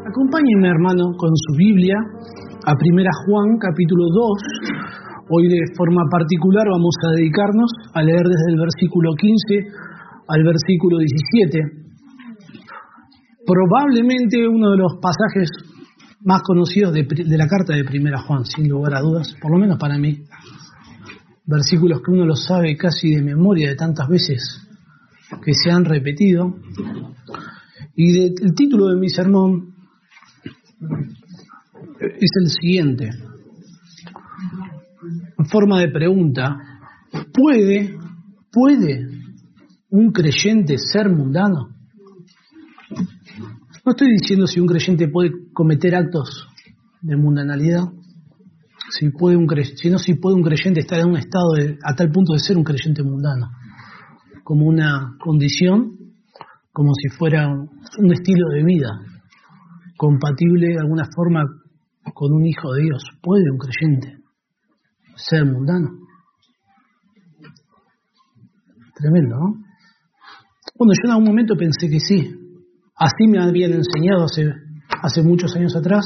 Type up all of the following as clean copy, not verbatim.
Acompáñenme, hermano, con su Biblia a 1 Juan, capítulo 2. Hoy de forma particular vamos a dedicarnos a leer desde el versículo 15 al versículo 17. Probablemente uno de los pasajes más conocidos de la carta de 1 Juan, sin lugar a dudas, por lo menos para mí. Versículos que uno los sabe casi de memoria de tantas veces que se han repetido. Y el título de mi sermón es el siguiente, en forma de pregunta: ¿Puede un creyente ser mundano? No estoy diciendo si un creyente puede cometer actos de mundanalidad, si puede un creyente estar en un estado a tal punto de ser un creyente mundano, como una condición, como si fuera un estilo de vida compatible de alguna forma con un hijo de Dios. ¿Puede un creyente ser mundano? Tremendo, ¿no? Bueno, yo en algún momento pensé que sí. Así me habían enseñado hace muchos años atrás,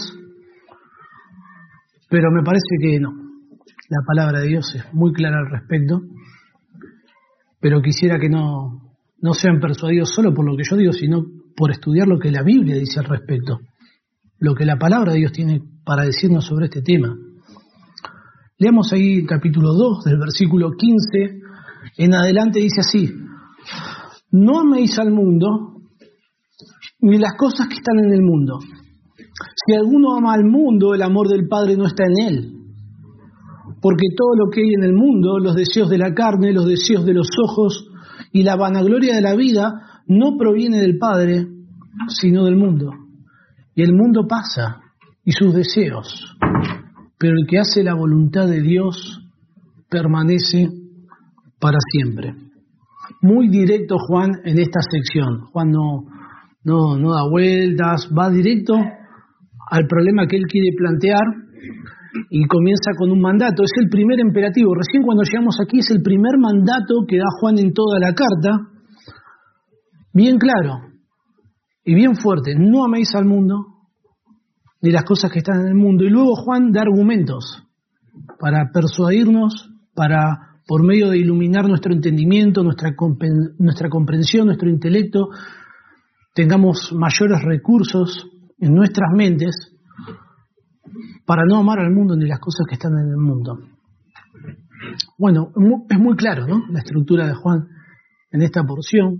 pero me parece que no. La palabra de Dios es muy clara al respecto, pero quisiera que no sean persuadidos solo por lo que yo digo, sino por estudiar lo que la Biblia dice al respecto, lo que la palabra de Dios tiene para decirnos sobre este tema. Leamos ahí el capítulo 2, del versículo 15 en adelante, dice así: No améis al mundo, ni las cosas que están en el mundo. Si alguno ama al mundo, el amor del Padre no está en él. Porque todo lo que hay en el mundo, los deseos de la carne, los deseos de los ojos y la vanagloria de la vida, no proviene del Padre, sino del mundo. Y el mundo pasa, y sus deseos, pero el que hace la voluntad de Dios permanece para siempre. Muy directo Juan en esta sección. Juan no da vueltas, va directo al problema que él quiere plantear y comienza con un mandato. Es el primer imperativo. Recién cuando llegamos aquí es el primer mandato que da Juan en toda la carta. Bien claro y bien fuerte: no améis al mundo ni las cosas que están en el mundo. Y luego Juan da argumentos para persuadirnos, para, por medio de iluminar nuestro entendimiento, nuestra comprensión, nuestro intelecto, tengamos mayores recursos en nuestras mentes para no amar al mundo ni las cosas que están en el mundo. Bueno, es muy claro, ¿no?, la estructura de Juan en esta porción.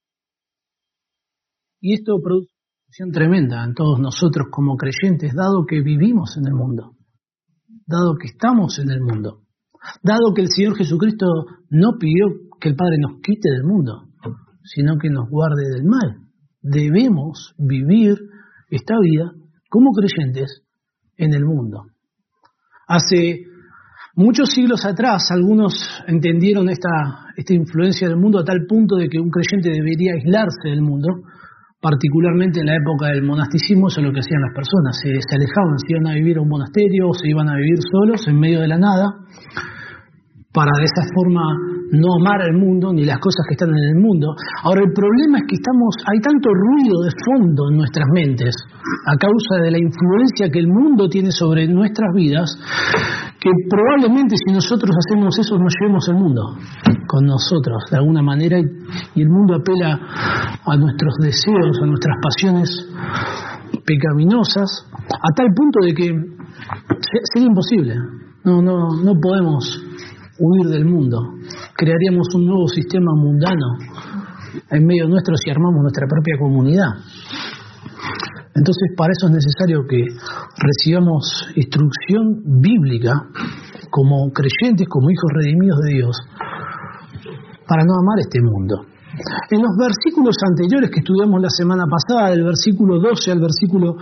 Y esto produce una acción tremenda en todos nosotros como creyentes, dado que vivimos en el mundo, dado que estamos en el mundo, dado que el Señor Jesucristo no pidió que el Padre nos quite del mundo, sino que nos guarde del mal. Debemos vivir esta vida como creyentes en el mundo. Hace muchos siglos atrás, algunos entendieron esta influencia del mundo a tal punto de que un creyente debería aislarse del mundo, particularmente en la época del monasticismo. Eso es lo que hacían las personas: se alejaban, se iban a vivir a un monasterio o se iban a vivir solos en medio de la nada, para de esa forma no amar al mundo ni las cosas que están en el mundo. Ahora, el problema es que hay tanto ruido de fondo en nuestras mentes a causa de la influencia que el mundo tiene sobre nuestras vidas, que probablemente si nosotros hacemos eso nos llevemos el mundo con nosotros de alguna manera, y el mundo apela a nuestros deseos, a nuestras pasiones pecaminosas, a tal punto de que sería imposible. No podemos huir del mundo. Crearíamos un nuevo sistema mundano en medio nuestro si armamos nuestra propia comunidad. Entonces, para eso es necesario que recibamos instrucción bíblica como creyentes, como hijos redimidos de Dios, para no amar este mundo. En los versículos anteriores que estudiamos la semana pasada, del versículo 12 al versículo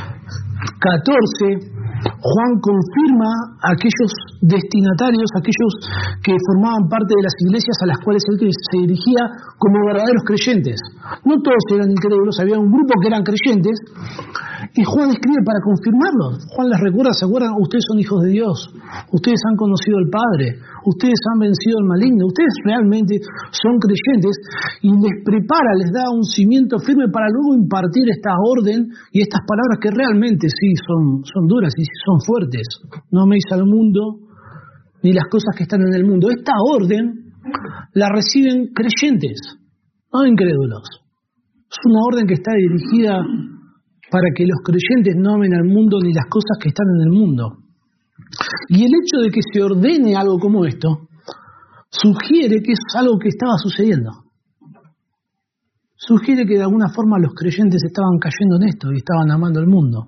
14, Juan confirma a aquellos destinatarios, aquellos que formaban parte de las iglesias a las cuales él se dirigía, como verdaderos creyentes. No todos eran incrédulos, había un grupo que eran creyentes, Y Juan escribe para confirmarlo. Juan les recuerda, ¿se acuerdan? Ustedes son hijos de Dios, ustedes han conocido al Padre, ustedes han vencido al maligno, ustedes realmente son creyentes, y les prepara, les da un cimiento firme para luego impartir esta orden y estas palabras que realmente sí son duras y son fuertes. No améis al mundo ni las cosas que están en el mundo. Esta orden la reciben creyentes, no incrédulos. Es una orden que está dirigida para que los creyentes no amen al mundo ni las cosas que están en el mundo. Y el hecho de que se ordene algo como esto sugiere que es algo que estaba sucediendo. Sugiere que de alguna forma los creyentes estaban cayendo en esto y estaban amando al mundo.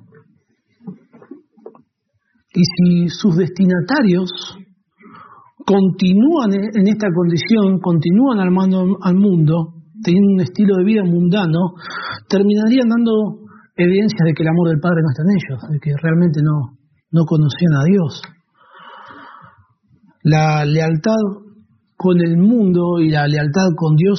Y si sus destinatarios continúan en esta condición, continúan amando al mundo, teniendo un estilo de vida mundano, terminarían dando evidencias de que el amor del Padre no está en ellos, de que realmente no conocían a Dios. La lealtad con el mundo y la lealtad con Dios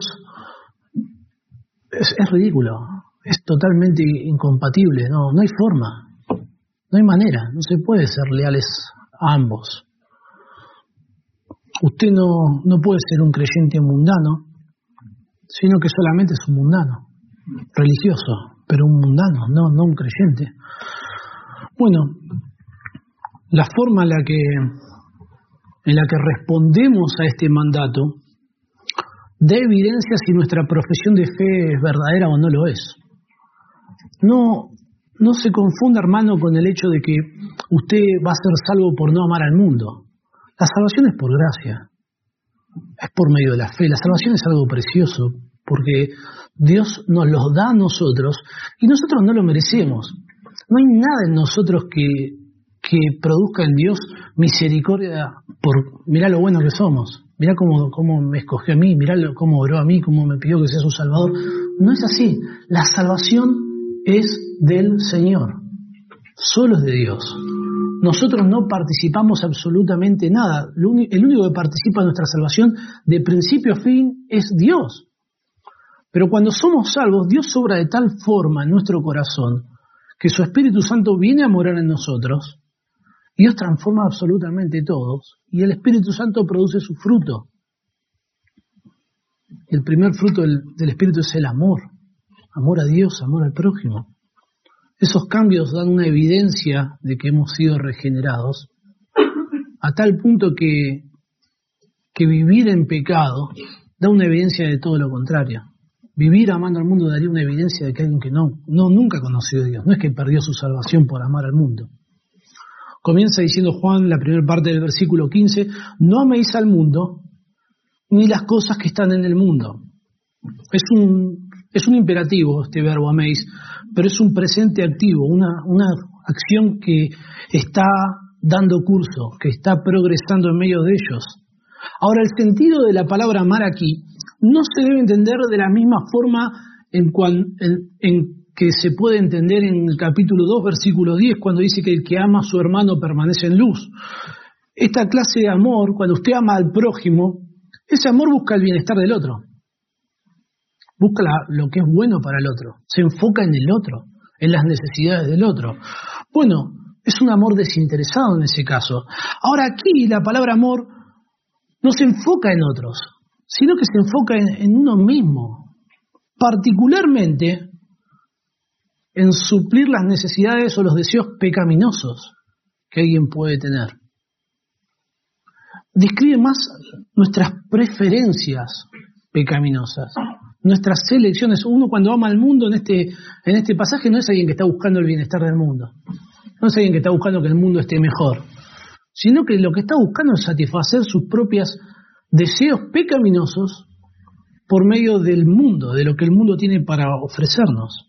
es ridículo, es totalmente incompatible, no hay forma, no hay manera, no se puede ser leales a ambos. Usted no puede ser un creyente mundano, sino que solamente es un mundano, religioso, pero un mundano, no un creyente. Bueno, la forma en la que respondemos a este mandato da evidencia si nuestra profesión de fe es verdadera o no lo es. No se confunda, hermano, con el hecho de que usted va a ser salvo por no amar al mundo. La salvación es por gracia, es por medio de la fe. La salvación es algo precioso, porque Dios nos los da a nosotros y nosotros no lo merecemos. No hay nada en nosotros que produzca en Dios misericordia por mirá lo bueno que somos, mirá cómo me escogió a mí, mirá cómo oró a mí, cómo me pidió que sea su Salvador. No es así. La salvación es del Señor, solo es de Dios. Nosotros no participamos absolutamente nada. El único que participa en nuestra salvación de principio a fin es Dios. Pero cuando somos salvos, Dios obra de tal forma en nuestro corazón que su Espíritu Santo viene a morar en nosotros. Dios transforma absolutamente todos y el Espíritu Santo produce su fruto. El primer fruto del Espíritu es el amor a Dios, amor al prójimo. Esos cambios dan una evidencia de que hemos sido regenerados, a tal punto que vivir en pecado da una evidencia de todo lo contrario. Vivir amando al mundo daría una evidencia de que alguien que nunca conoció a Dios, no es que perdió su salvación por amar al mundo. Comienza diciendo Juan, la primera parte del versículo 15, no améis al mundo ni las cosas que están en el mundo. Es un imperativo este verbo améis, pero es un presente activo, una acción que está dando curso, que está progresando en medio de ellos. Ahora, el sentido de la palabra amar aquí no se debe entender de la misma forma en que se puede entender en el capítulo 2, versículo 10, cuando dice que el que ama a su hermano permanece en luz. Esta clase de amor, cuando usted ama al prójimo, ese amor busca el bienestar del otro. Busca lo que es bueno para el otro. Se enfoca en el otro, en las necesidades del otro. Bueno, es un amor desinteresado en ese caso. Ahora aquí la palabra amor no se enfoca en otros, sino que se enfoca en uno mismo. Particularmente en suplir las necesidades o los deseos pecaminosos que alguien puede tener. Describe más nuestras preferencias pecaminosas, nuestras elecciones. Uno cuando ama al mundo en este pasaje no es alguien que está buscando el bienestar del mundo, no es alguien que está buscando que el mundo esté mejor, sino que lo que está buscando es satisfacer sus propios deseos pecaminosos por medio del mundo, de lo que el mundo tiene para ofrecernos.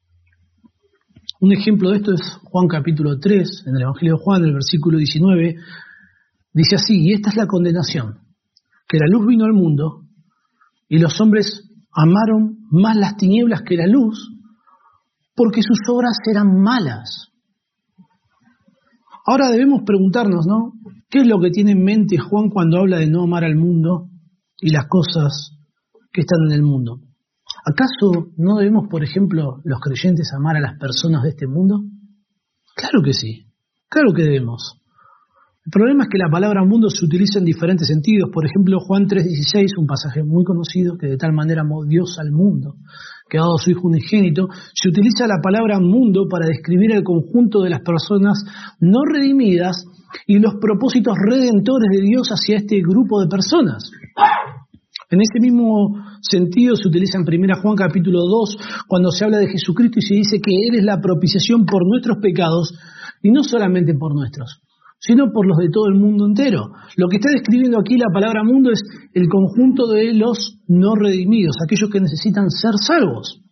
Un ejemplo de esto es Juan capítulo 3, en el Evangelio de Juan, el versículo 19, dice así, y esta es la condenación, que la luz vino al mundo, y los hombres amaron más las tinieblas que la luz, porque sus obras eran malas. Ahora debemos preguntarnos, ¿no? ¿Qué es lo que tiene en mente Juan cuando habla de no amar al mundo y las cosas que están en el mundo? ¿Acaso no debemos, por ejemplo, los creyentes amar a las personas de este mundo? Claro que sí, claro que debemos. El problema es que la palabra mundo se utiliza en diferentes sentidos. Por ejemplo, Juan 3:16, un pasaje muy conocido, que de tal manera amó Dios al mundo, que ha dado a su Hijo unigénito, se utiliza la palabra mundo para describir el conjunto de las personas no redimidas y los propósitos redentores de Dios hacia este grupo de personas. En ese mismo sentido se utiliza en 1 Juan capítulo 2, cuando se habla de Jesucristo y se dice que Él es la propiciación por nuestros pecados, y no solamente por nuestros, sino por los de todo el mundo entero. Lo que está describiendo aquí la palabra mundo es el conjunto de los no redimidos, aquellos que necesitan ser salvos.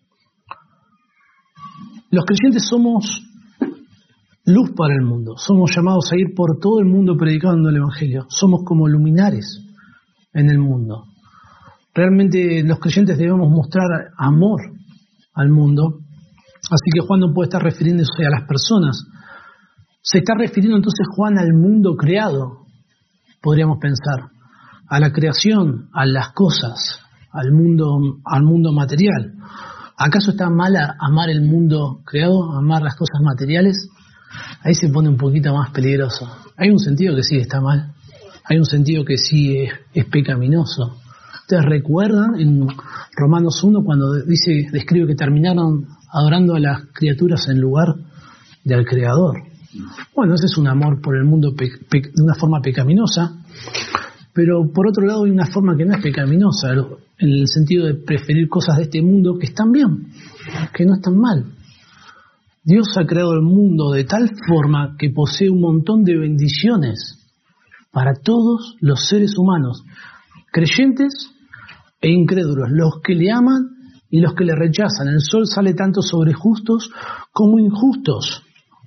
Los creyentes somos luz para el mundo, somos llamados a ir por todo el mundo predicando el Evangelio, somos como luminares en el mundo. Realmente los creyentes debemos mostrar amor al mundo, así que Juan no puede estar refiriéndose a las personas. Se está refiriendo entonces Juan al mundo creado, podríamos pensar, a la creación, a las cosas, al mundo material. ¿Acaso está mal amar el mundo creado, amar las cosas materiales? Ahí se pone un poquito más peligroso. Hay un sentido que sí está mal, hay un sentido que sí es pecaminoso. ¿Ustedes recuerdan en Romanos 1 cuando describe que terminaron adorando a las criaturas en lugar del Creador? Bueno, ese es un amor por el mundo de una forma pecaminosa, pero por otro lado hay una forma que no es pecaminosa, en el sentido de preferir cosas de este mundo que están bien, que no están mal. Dios ha creado el mundo de tal forma que posee un montón de bendiciones para todos los seres humanos, creyentes e incrédulos, los que le aman y los que le rechazan. El sol sale tanto sobre justos como injustos.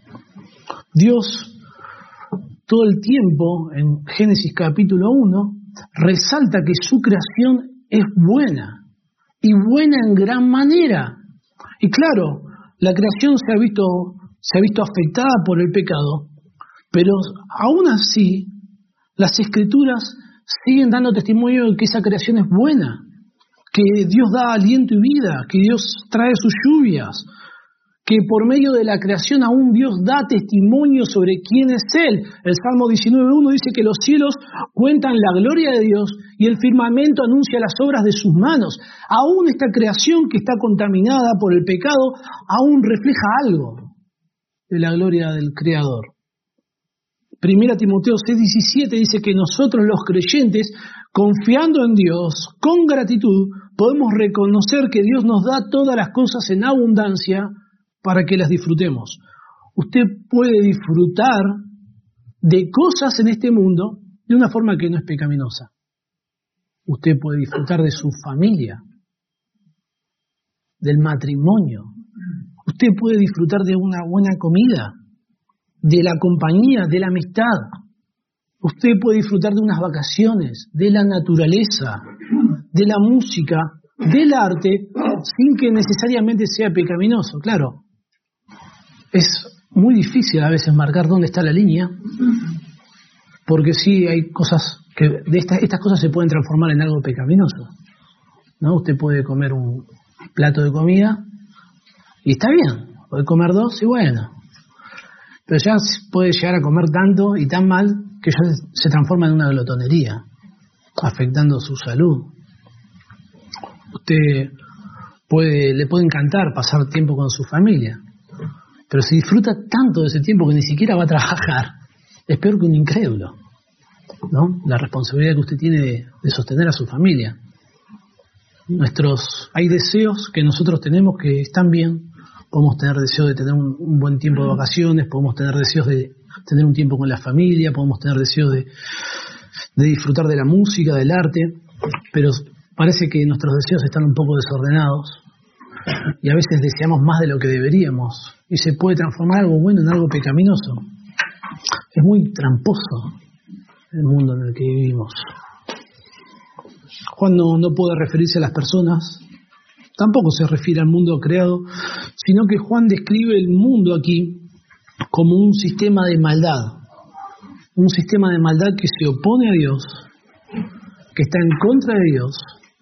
Dios, todo el tiempo, en Génesis capítulo 1, resalta que su creación es buena, y buena en gran manera. Y claro, la creación se ha visto afectada por el pecado, pero aún así, las Escrituras siguen dando testimonio de que esa creación es buena, que Dios da aliento y vida, que Dios trae sus lluvias, que por medio de la creación aún Dios da testimonio sobre quién es Él. El Salmo 19:1 dice que los cielos cuentan la gloria de Dios y el firmamento anuncia las obras de sus manos. Aún esta creación que está contaminada por el pecado, aún refleja algo de la gloria del Creador. 1 Timoteo 6:17 dice que nosotros los creyentes, confiando en Dios, con gratitud, podemos reconocer que Dios nos da todas las cosas en abundancia para que las disfrutemos. Usted puede disfrutar de cosas en este mundo de una forma que no es pecaminosa. Usted puede disfrutar de su familia, del matrimonio. Usted puede disfrutar de una buena comida, de la compañía, de la amistad. Usted puede disfrutar de unas vacaciones, de la naturaleza, de la música, del arte, sin que necesariamente sea pecaminoso. Claro, es muy difícil a veces marcar dónde está la línea, porque sí hay cosas que estas cosas se pueden transformar en algo pecaminoso, ¿no? Usted puede comer un plato de comida y está bien, puede comer dos y bueno, pero ya puede llegar a comer tanto y tan mal que ya se transforma en una glotonería, afectando su salud. Usted le puede encantar pasar tiempo con su familia, pero si disfruta tanto de ese tiempo que ni siquiera va a trabajar, es peor que un incrédulo, ¿no? La responsabilidad que usted tiene de sostener a su familia. Hay deseos que nosotros tenemos que están bien. Podemos tener deseos de tener un buen tiempo de vacaciones, podemos tener deseos de tener un tiempo con la familia, podemos tener deseos de disfrutar de la música, del arte, pero parece que nuestros deseos están un poco desordenados y a veces deseamos más de lo que deberíamos y se puede transformar algo bueno en algo pecaminoso. Es muy tramposo el mundo en el que vivimos. Juan no puede referirse a las personas, tampoco se refiere al mundo creado, sino que Juan describe el mundo aquí como un sistema de maldad que se opone a Dios, que está en contra de Dios,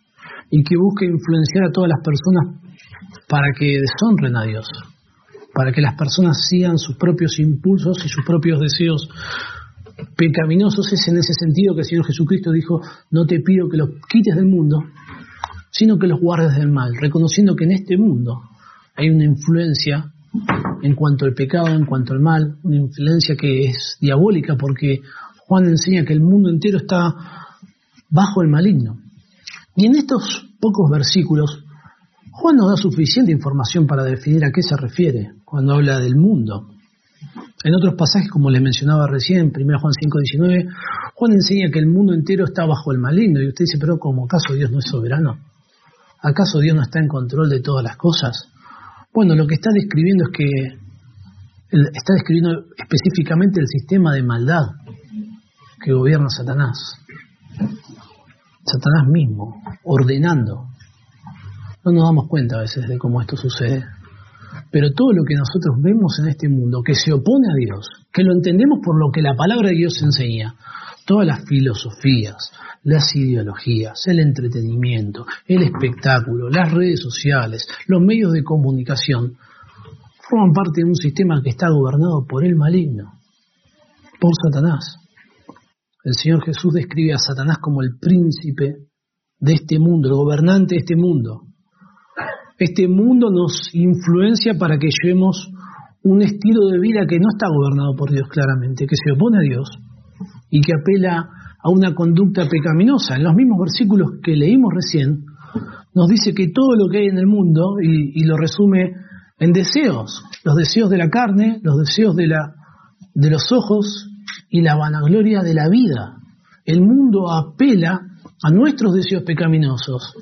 y que busca influenciar a todas las personas para que deshonren a Dios, para que las personas sigan sus propios impulsos y sus propios deseos pecaminosos. Es en ese sentido que el Señor Jesucristo dijo: no te pido que los quites del mundo, sino que los guardes del mal, reconociendo que en este mundo hay una influencia en cuanto al pecado, en cuanto al mal, una influencia que es diabólica, porque Juan enseña que el mundo entero está bajo el maligno. Y en estos pocos versículos, Juan nos da suficiente información para definir a qué se refiere cuando habla del mundo. En otros pasajes, como les mencionaba recién, 1 Juan 5:19, Juan enseña que el mundo entero está bajo el maligno. Y usted dice: pero ¿cómo? ¿Acaso Dios no es soberano? ¿Acaso Dios no está en control de todas las cosas? Bueno, lo que está describiendo es que está describiendo específicamente el sistema de maldad que gobierna Satanás. Satanás mismo, ordenando. No nos damos cuenta a veces de cómo esto sucede. Pero todo lo que nosotros vemos en este mundo, que se opone a Dios, que lo entendemos por lo que la palabra de Dios enseña, todas las filosofías, las ideologías, el entretenimiento, el espectáculo, las redes sociales, los medios de comunicación, forman parte de un sistema que está gobernado por el maligno, por Satanás. El Señor Jesús describe a Satanás como el príncipe de este mundo, el gobernante de este mundo. Este mundo nos influencia para que llevemos un estilo de vida que no está gobernado por Dios claramente, que se opone a Dios y que apela a una conducta pecaminosa. En los mismos versículos que leímos recién, nos dice que todo lo que hay en el mundo, y lo resume en deseos, los deseos de la carne, los deseos de los ojos y la vanagloria de la vida. El mundo apela a nuestros deseos pecaminosos.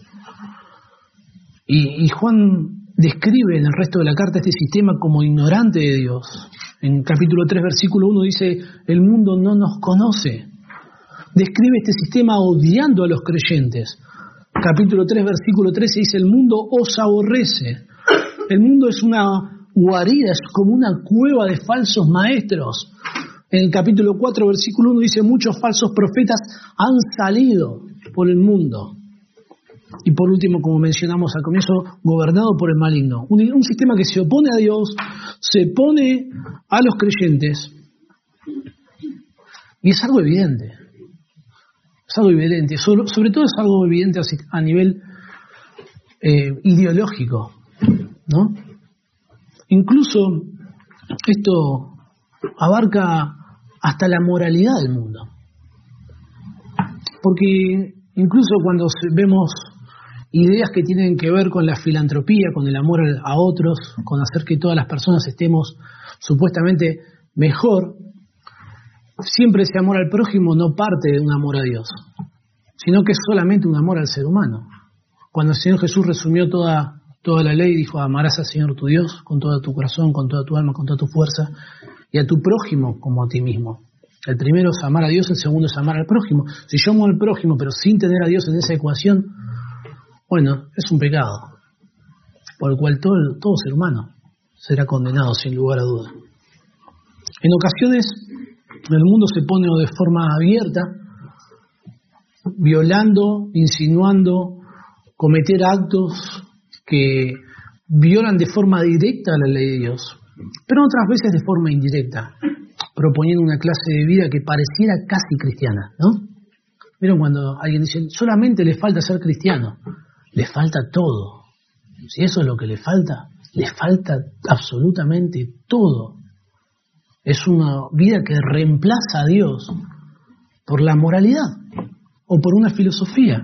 Y Juan describe en el resto de la carta este sistema como ignorante de Dios. En capítulo 3, versículo 1 dice: el mundo no nos conoce. Describe este sistema odiando a los creyentes. Capítulo 3, versículo 13 dice: el mundo os aborrece. El mundo es una guarida, es como una cueva de falsos maestros. En el capítulo 4, versículo 1 dice: muchos falsos profetas han salido por el mundo. Y por último, como mencionamos al comienzo, gobernado por el maligno. Un sistema que se opone a Dios, se opone a los creyentes. Y es algo evidente. Es algo evidente. Sobre todo es algo evidente a nivel ideológico, ¿no? Incluso esto abarca hasta la moralidad del mundo. Porque incluso cuando vemos ideas que tienen que ver con la filantropía, con el amor a otros, con hacer que todas las personas estemos supuestamente mejor, siempre ese amor al prójimo no parte de un amor a Dios, sino que es solamente un amor al ser humano. Cuando el Señor Jesús resumió toda la ley, dijo: amarás al Señor tu Dios con todo tu corazón, con toda tu alma, con toda tu fuerza, y a tu prójimo como a ti mismo. El primero es amar a Dios, el segundo es amar al prójimo. Si yo amo al prójimo pero sin tener a Dios en esa ecuación, bueno, es un pecado por el cual todo ser humano será condenado sin lugar a duda. En ocasiones el mundo se pone de forma abierta, violando, insinuando, cometer actos que violan de forma directa la ley de Dios, pero otras veces de forma indirecta, proponiendo una clase de vida que pareciera casi cristiana, ¿no? ¿Vieron cuando alguien dice: solamente le falta ser cristiano? Le falta todo. Si eso es lo que le falta absolutamente todo. Es una vida que reemplaza a Dios por la moralidad o por una filosofía.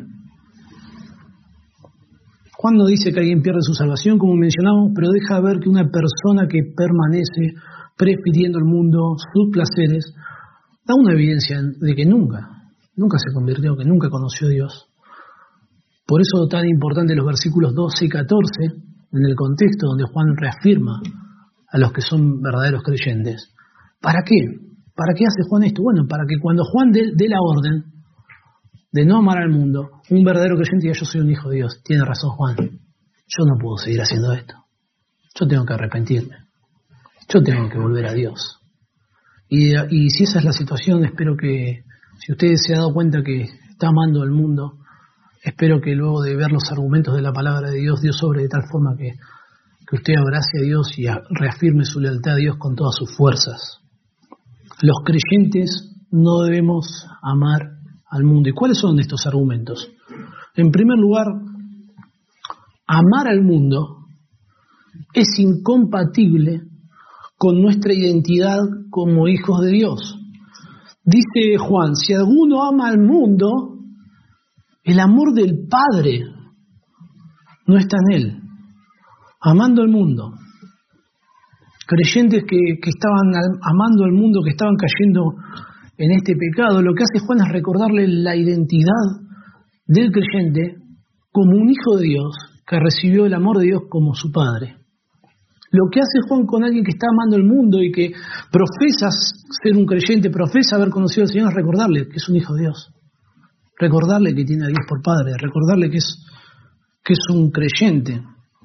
Juan no dice que alguien pierde su salvación, como mencionamos, pero deja ver que una persona que permanece prefiriendo el mundo, sus placeres, da una evidencia de que nunca se convirtió, que nunca conoció a Dios. Por eso tan importante los versículos 12 y 14, en el contexto donde Juan reafirma a los que son verdaderos creyentes. ¿Para qué? ¿Para qué hace Juan esto? Bueno, para que cuando Juan dé la orden de no amar al mundo, un verdadero creyente diga: yo soy un hijo de Dios. Tiene razón Juan, yo no puedo seguir haciendo esto. Yo tengo que arrepentirme. Yo tengo que volver a Dios. Y si esa es la situación, espero que, si usted se ha dado cuenta que está amando al mundo, Espero que luego de ver los argumentos de la palabra de Dios, Dios obre de tal forma que usted abrace a Dios y reafirme su lealtad a Dios con todas sus fuerzas. Los creyentes no debemos amar al mundo. ¿Y cuáles son estos argumentos? En primer lugar, amar al mundo es incompatible con nuestra identidad como hijos de Dios. Dice Juan, si alguno ama al mundo, el amor del Padre no está en él. Amando al mundo. Creyentes que estaban amando al mundo, que estaban cayendo en este pecado, lo que hace Juan es recordarle la identidad del creyente como un hijo de Dios que recibió el amor de Dios como su Padre. Lo que hace Juan con alguien que está amando el mundo y que profesa ser un creyente, profesa haber conocido al Señor, es recordarle que es un hijo de Dios. Recordarle que tiene a Dios por Padre, recordarle que es un creyente.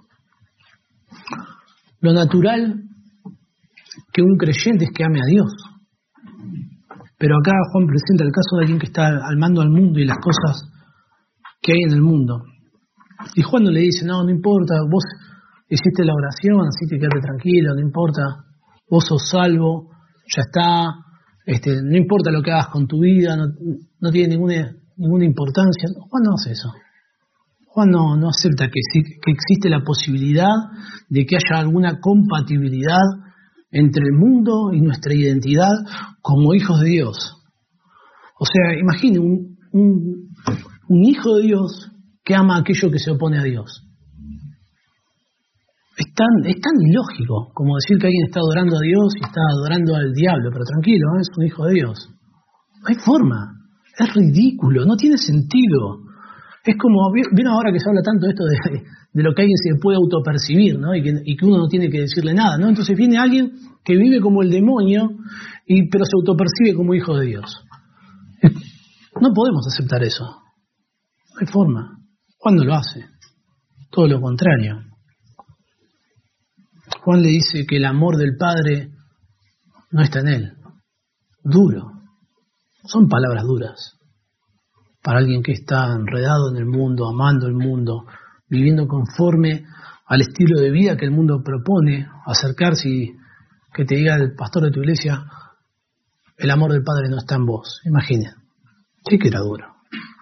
Lo natural que un creyente es que ame a Dios. Pero acá Juan presenta el caso de alguien que está al mando al mundo y las cosas que hay en el mundo. Y Juan no le dice, no importa, vos hiciste la oración, así que quédate tranquilo, no importa, vos sos salvo, ya está, no importa lo que hagas con tu vida, no tiene ninguna importancia. Juan no hace eso. Juan no acepta que existe la posibilidad de que haya alguna compatibilidad entre el mundo y nuestra identidad como hijos de Dios. O sea, imagine un hijo de Dios que ama a aquello que se opone a Dios. Es tan ilógico como decir que alguien está adorando a Dios y está adorando al diablo, pero tranquilo, es un hijo de Dios. No hay forma, es ridículo, no tiene sentido. Es como, ¿vieron ahora que se habla tanto de esto de lo que alguien se puede autopercibir, ¿no? y que uno no tiene que decirle nada, ¿no? Entonces viene alguien que vive como el demonio, pero se autopercibe como hijo de Dios. No podemos aceptar eso. No hay forma. Juan no lo hace. Todo lo contrario. Juan le dice que el amor del Padre no está en él. Duro. Son palabras duras. Para alguien que está enredado en el mundo, amando el mundo, viviendo conforme al estilo de vida que el mundo propone, acercarse y que te diga el pastor de tu iglesia, el amor del Padre no está en vos. Imaginen. Sí que era duro.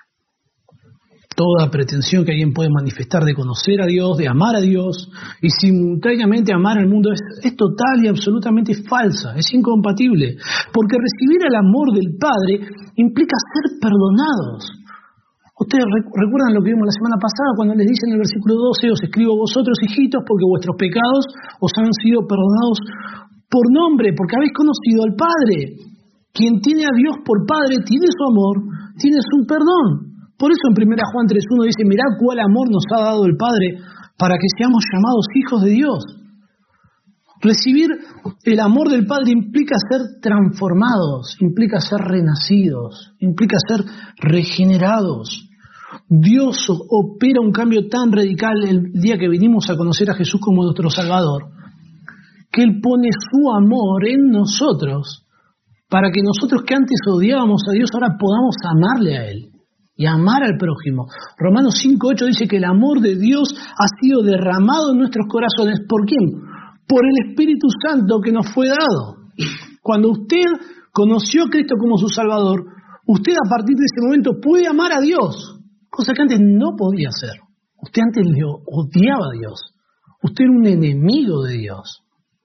Toda pretensión que alguien puede manifestar de conocer a Dios, de amar a Dios y simultáneamente amar al mundo es total y absolutamente falsa, es incompatible, porque recibir el amor del Padre implica ser perdonados. Ustedes recuerdan lo que vimos la semana pasada cuando les dice en el versículo 12, os escribo a vosotros, hijitos, porque vuestros pecados os han sido perdonados por nombre, porque habéis conocido al Padre. Quien tiene a Dios por Padre tiene su amor, tiene su perdón. Por eso en 1 Juan 3:1 dice, mirad cuál amor nos ha dado el Padre para que seamos llamados hijos de Dios. Recibir el amor del Padre implica ser transformados, implica ser renacidos, implica ser regenerados. Dios opera un cambio tan radical el día que venimos a conocer a Jesús como nuestro Salvador, que Él pone su amor en nosotros para que nosotros que antes odiábamos a Dios ahora podamos amarle a Él y amar al prójimo. Romanos 5:8 dice que el amor de Dios ha sido derramado en nuestros corazones. ¿Por quién? Por el Espíritu Santo que nos fue dado. Cuando usted conoció a Cristo como su Salvador, usted a partir de ese momento puede amar a Dios, cosa que antes no podía hacer. Usted antes le odiaba a Dios. Usted era un enemigo de Dios.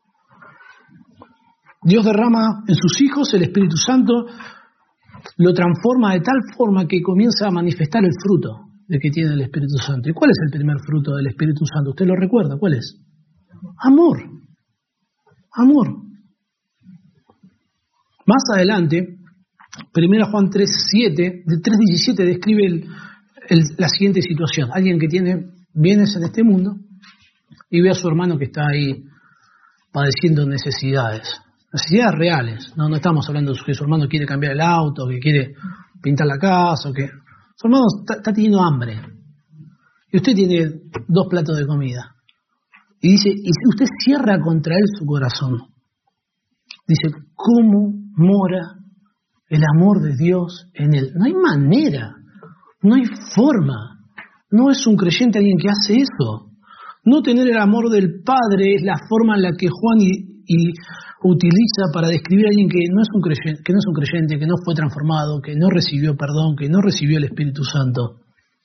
Dios derrama en sus hijos el Espíritu Santo, lo transforma de tal forma que comienza a manifestar el fruto de que tiene el Espíritu Santo. ¿Y cuál es el primer fruto del Espíritu Santo? ¿Usted lo recuerda? ¿Cuál es? Amor. Amor. Más adelante, 1 Juan 3:17 describe la siguiente situación. Alguien que tiene bienes en este mundo y ve a su hermano que está ahí padeciendo necesidades reales. No estamos hablando de que su hermano quiere cambiar el auto, que quiere pintar la casa, o que su hermano está teniendo hambre. Y usted tiene 2 platos de comida. Y dice, y si usted cierra contra él su corazón, dice, ¿cómo mora el amor de Dios en él? No hay manera, no hay forma. No es un creyente alguien que hace eso. No tener el amor del Padre es la forma en la que Juan utiliza para describir a alguien que no es un creyente, que no fue transformado, que no recibió perdón, que no recibió el Espíritu Santo.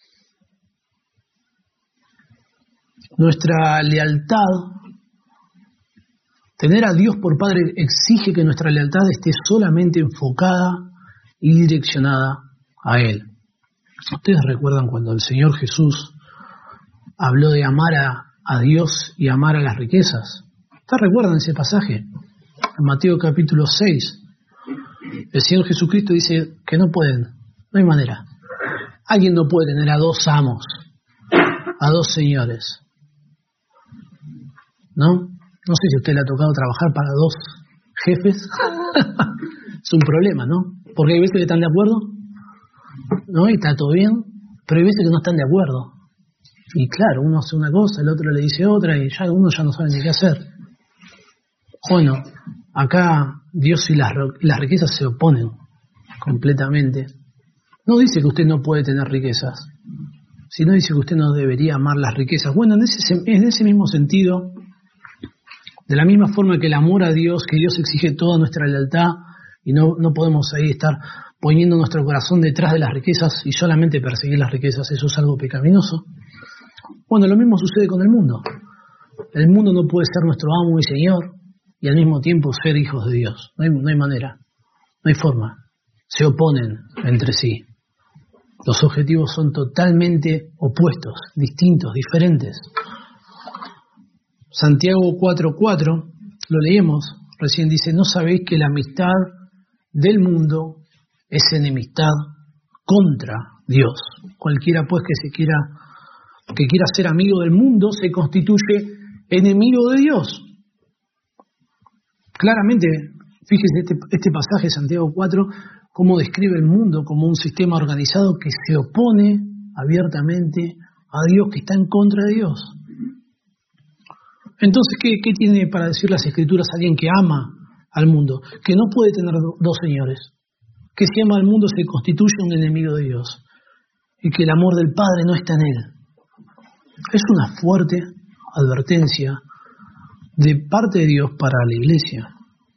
Nuestra lealtad, tener a Dios por Padre, exige que nuestra lealtad esté solamente enfocada y direccionada a Él. Ustedes recuerdan cuando el Señor Jesús habló de amar a Dios y amar a las riquezas. ¿Ustedes recuerdan ese pasaje? En Mateo capítulo 6, el Señor Jesucristo dice que no pueden, no hay manera. Alguien no puede tener a dos amos, a dos señores. ¿No? No sé si a usted le ha tocado trabajar para dos jefes. Es un problema, ¿no? Porque hay veces que están de acuerdo, ¿no? Y está todo bien, pero hay veces que no están de acuerdo. Y claro, uno hace una cosa, el otro le dice otra, y ya uno ya no sabe ni qué hacer. Bueno, acá Dios y las riquezas se oponen completamente. No dice que usted no puede tener riquezas, sino dice que usted no debería amar las riquezas. Bueno, en ese mismo sentido, de la misma forma que el amor a Dios, que Dios exige toda nuestra lealtad, y no podemos ahí estar poniendo nuestro corazón detrás de las riquezas y solamente perseguir las riquezas, eso es algo pecaminoso. Bueno, lo mismo sucede con el mundo. El mundo no puede ser nuestro amo y señor y al mismo tiempo ser hijos de Dios. No hay manera, no hay forma. Se oponen entre sí. Los objetivos son totalmente opuestos, distintos, diferentes. Santiago 4:4, lo leemos, recién dice, ¿no sabéis que la amistad del mundo es enemistad contra Dios? Cualquiera pues que quiera ser amigo del mundo se constituye enemigo de Dios. Claramente, fíjese este pasaje de Santiago 4, cómo describe el mundo como un sistema organizado que se opone abiertamente a Dios, que está en contra de Dios. Entonces, ¿qué tiene para decir las Escrituras alguien que ama al mundo? Que no puede tener dos señores, que si ama al mundo se constituye un enemigo de Dios y que el amor del Padre no está en él. Es una fuerte advertencia de parte de Dios para la iglesia.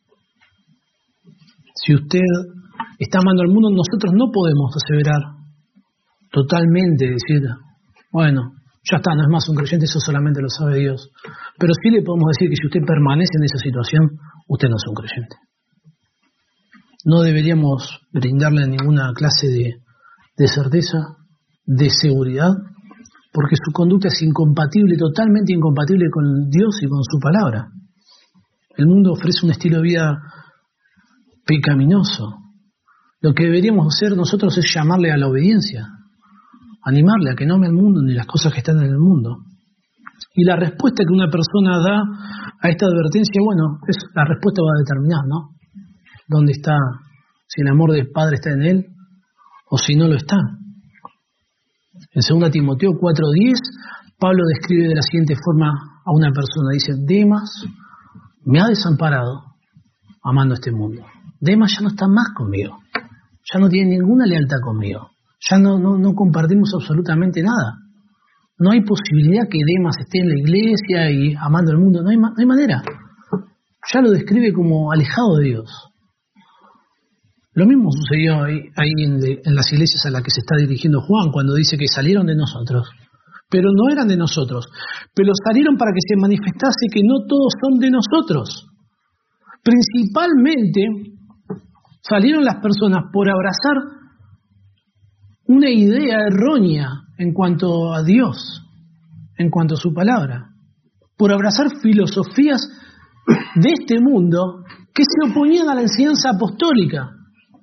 Si usted está amando al mundo, nosotros no podemos aseverar totalmente, decir, bueno, ya está, no es más un creyente, eso solamente lo sabe Dios. Pero sí le podemos decir que si usted permanece en esa situación, usted no es un creyente. No deberíamos brindarle ninguna clase de certeza, de seguridad, porque su conducta es incompatible, totalmente incompatible con Dios y con su palabra. El mundo ofrece un estilo de vida pecaminoso. Lo que deberíamos hacer nosotros es llamarle a la obediencia, animarle a que no ame al mundo ni las cosas que están en el mundo. Y la respuesta que una persona da a esta advertencia, bueno, la respuesta va a determinar, ¿no? ¿Dónde está? Si el amor del Padre está en él o si no lo está. En 2 Timoteo 4:10, Pablo describe de la siguiente forma a una persona. Dice, Demas me ha desamparado amando este mundo. Demas ya no está más conmigo. Ya no tiene ninguna lealtad conmigo. Ya no compartimos absolutamente nada. No hay posibilidad que Demas esté en la iglesia y amando el mundo. No hay manera. Ya lo describe como alejado de Dios. Lo mismo sucedió ahí en las iglesias a las que se está dirigiendo Juan, cuando dice que salieron de nosotros. Pero no eran de nosotros. Pero salieron para que se manifestase que no todos son de nosotros. Principalmente salieron las personas por abrazar una idea errónea en cuanto a Dios, en cuanto a su palabra, por abrazar filosofías de este mundo que se oponían a la enseñanza apostólica.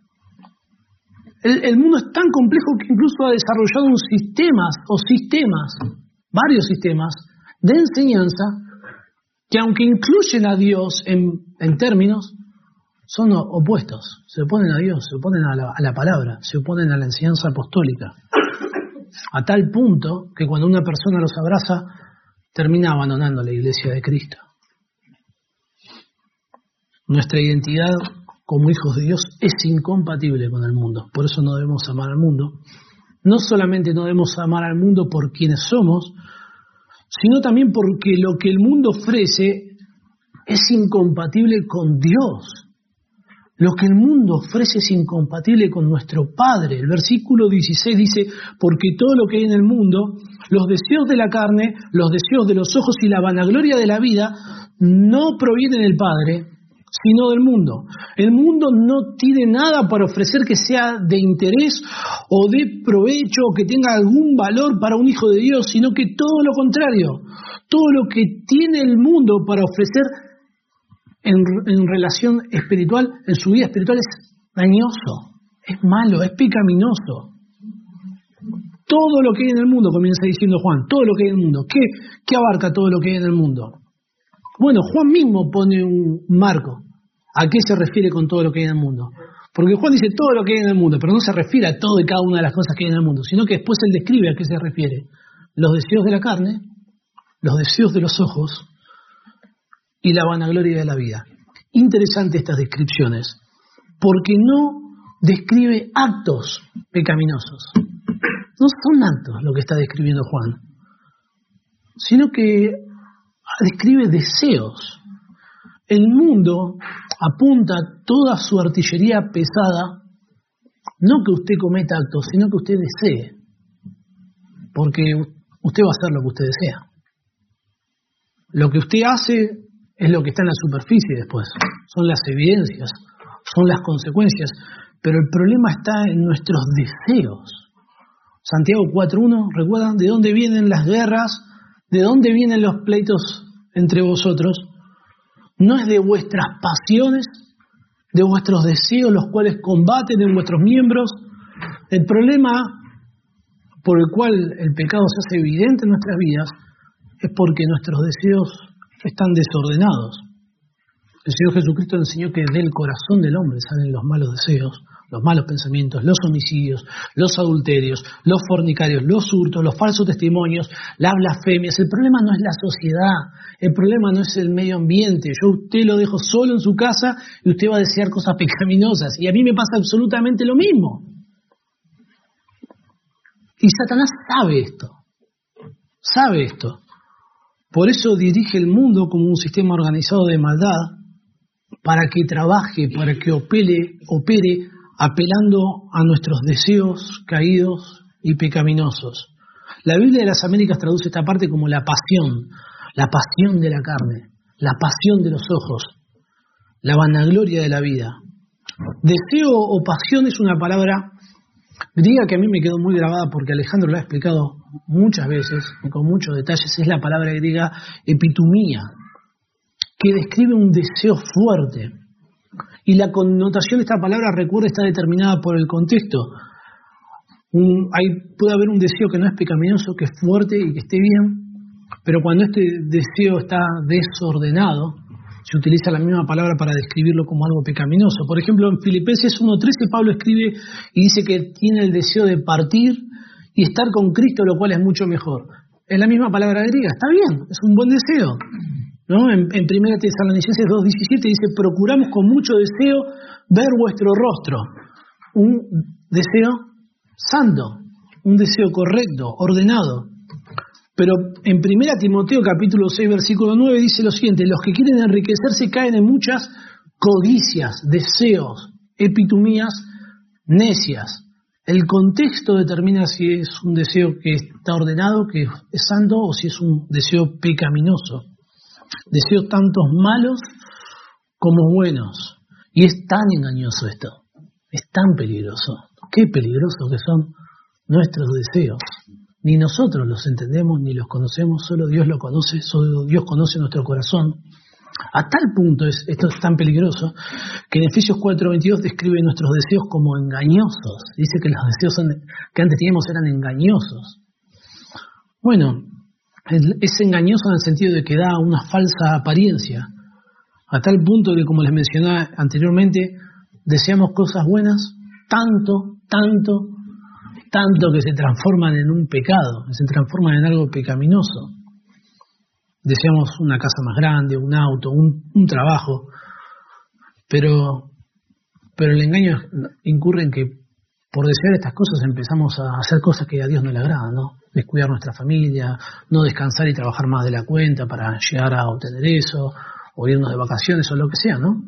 El mundo es tan complejo que incluso ha desarrollado varios sistemas de enseñanza que aunque incluyen a Dios en términos, son opuestos, se oponen a Dios, se oponen a la palabra, se oponen a la enseñanza apostólica. A tal punto que cuando una persona los abraza, termina abandonando la iglesia de Cristo. Nuestra identidad como hijos de Dios es incompatible con el mundo. Por eso no debemos amar al mundo No solamente no debemos amar al mundo por quienes somos, sino también porque lo que el mundo ofrece es incompatible con Dios. Lo que el mundo ofrece es incompatible con nuestro Padre. El versículo 16 dice, porque todo lo que hay en el mundo, los deseos de la carne, los deseos de los ojos y la vanagloria de la vida, no provienen del Padre, sino del mundo. El mundo no tiene nada para ofrecer que sea de interés o de provecho o que tenga algún valor para un hijo de Dios, sino que todo lo contrario. Todo lo que tiene el mundo para ofrecer en relación espiritual, en su vida espiritual, es dañoso, es malo, es pecaminoso. Todo lo que hay en el mundo, comienza diciendo Juan, todo lo que hay en el mundo. ¿Qué abarca todo lo que hay en el mundo? Bueno, Juan mismo pone un marco. ¿A qué se refiere con todo lo que hay en el mundo? Porque Juan dice todo lo que hay en el mundo, pero no se refiere a todo y cada una de las cosas que hay en el mundo, sino que después él describe a qué se refiere. Los deseos de la carne, los deseos de los ojos y la vanagloria de la vida. Interesante estas descripciones, porque no describe actos pecaminosos. No son actos lo que está describiendo Juan, sino que describe deseos. El mundo apunta toda su artillería pesada, no que usted cometa actos, sino que usted desee, porque usted va a hacer lo que usted desea. Lo que usted hace es lo que está en la superficie después, son las evidencias, son las consecuencias, pero el problema está en nuestros deseos. Santiago 4.1, ¿recuerdan de dónde vienen las guerras? ¿De dónde vienen los pleitos entre vosotros? No es de vuestras pasiones, de vuestros deseos, los cuales combaten en vuestros miembros. El problema por el cual el pecado se hace evidente en nuestras vidas es porque nuestros deseos están desordenados. El Señor Jesucristo enseñó que del corazón del hombre salen los malos deseos, los malos pensamientos, los homicidios, los adulterios, los fornicarios, los hurtos, los falsos testimonios, las blasfemias. El problema no es la sociedad, el problema no es el medio ambiente. Yo a usted lo dejo solo en su casa y usted va a desear cosas pecaminosas. Y a mí me pasa absolutamente lo mismo. Y Satanás sabe esto. Sabe esto. Por eso dirige el mundo como un sistema organizado de maldad, para que trabaje, para que opere apelando a nuestros deseos caídos y pecaminosos. La Biblia de las Américas traduce esta parte como la pasión de la carne, la pasión de los ojos, la vanagloria de la vida. Deseo o pasión es una palabra griega que a mí me quedó muy grabada porque Alejandro lo ha explicado muchas veces y con muchos detalles. Es la palabra griega epitumía, que describe un deseo fuerte. Y la connotación de esta palabra, recuerda, está determinada por el contexto. Puede haber un deseo que no es pecaminoso, que es fuerte y que esté bien, pero cuando este deseo está desordenado, se utiliza la misma palabra para describirlo como algo pecaminoso. Por ejemplo, en Filipenses 1.13 Pablo escribe y dice que tiene el deseo de partir y estar con Cristo, lo cual es mucho mejor. Es la misma palabra griega, está bien, es un buen deseo, ¿no? En 1 Tesalonicenses 2.17 dice, procuramos con mucho deseo ver vuestro rostro. Un deseo santo, un deseo correcto, ordenado. Pero en 1 Timoteo capítulo 6 versículo 9 dice lo siguiente, los que quieren enriquecerse caen en muchas codicias, deseos, epitumías necias. El contexto determina si es un deseo que está ordenado, que es santo, o si es un deseo pecaminoso. Deseos tantos malos como buenos. Y es tan engañoso esto, es tan peligroso. Qué peligrosos que son nuestros deseos. Ni nosotros los entendemos, ni los conocemos, solo Dios lo conoce, solo Dios conoce nuestro corazón. A tal punto esto es tan peligroso que en Efesios 4.22 describe nuestros deseos como engañosos. Dice que los deseos que antes teníamos eran engañosos. Bueno, es engañoso en el sentido de que da una falsa apariencia. A tal punto que, como les mencionaba anteriormente, deseamos cosas buenas tanto que se transforman en un pecado, se transforman en algo pecaminoso. Deseamos una casa más grande, un auto, un trabajo, pero el engaño incurre en que por desear estas cosas empezamos a hacer cosas que a Dios no le agradan, ¿no? Descuidar nuestra familia, no descansar y trabajar más de la cuenta para llegar a obtener eso, o irnos de vacaciones o lo que sea, ¿no?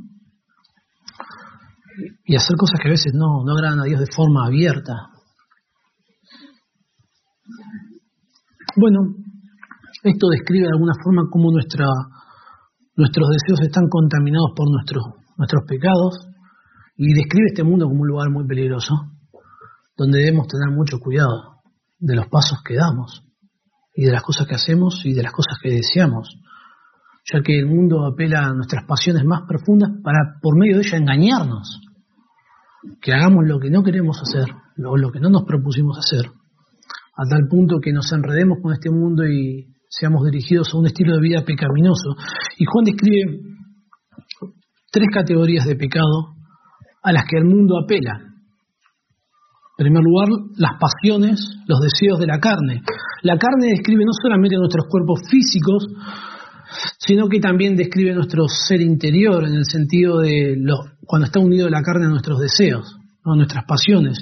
Y hacer cosas que a veces no agradan a Dios de forma abierta. Bueno, esto describe de alguna forma cómo nuestros deseos están contaminados por nuestros pecados, y describe este mundo como un lugar muy peligroso, donde debemos tener mucho cuidado de los pasos que damos, y de las cosas que hacemos, y de las cosas que deseamos, ya que el mundo apela a nuestras pasiones más profundas para, por medio de ella, engañarnos, que hagamos lo que no queremos hacer, o lo que no nos propusimos hacer, a tal punto que nos enredemos con este mundo y seamos dirigidos a un estilo de vida pecaminoso. Y Juan describe 3 categorías de pecado a las que el mundo apela. En primer lugar, las pasiones, los deseos de la carne. La carne describe no solamente nuestros cuerpos físicos, sino que también describe nuestro ser interior, en el sentido de cuando está unido la carne a nuestros deseos, ¿no? Nuestras pasiones.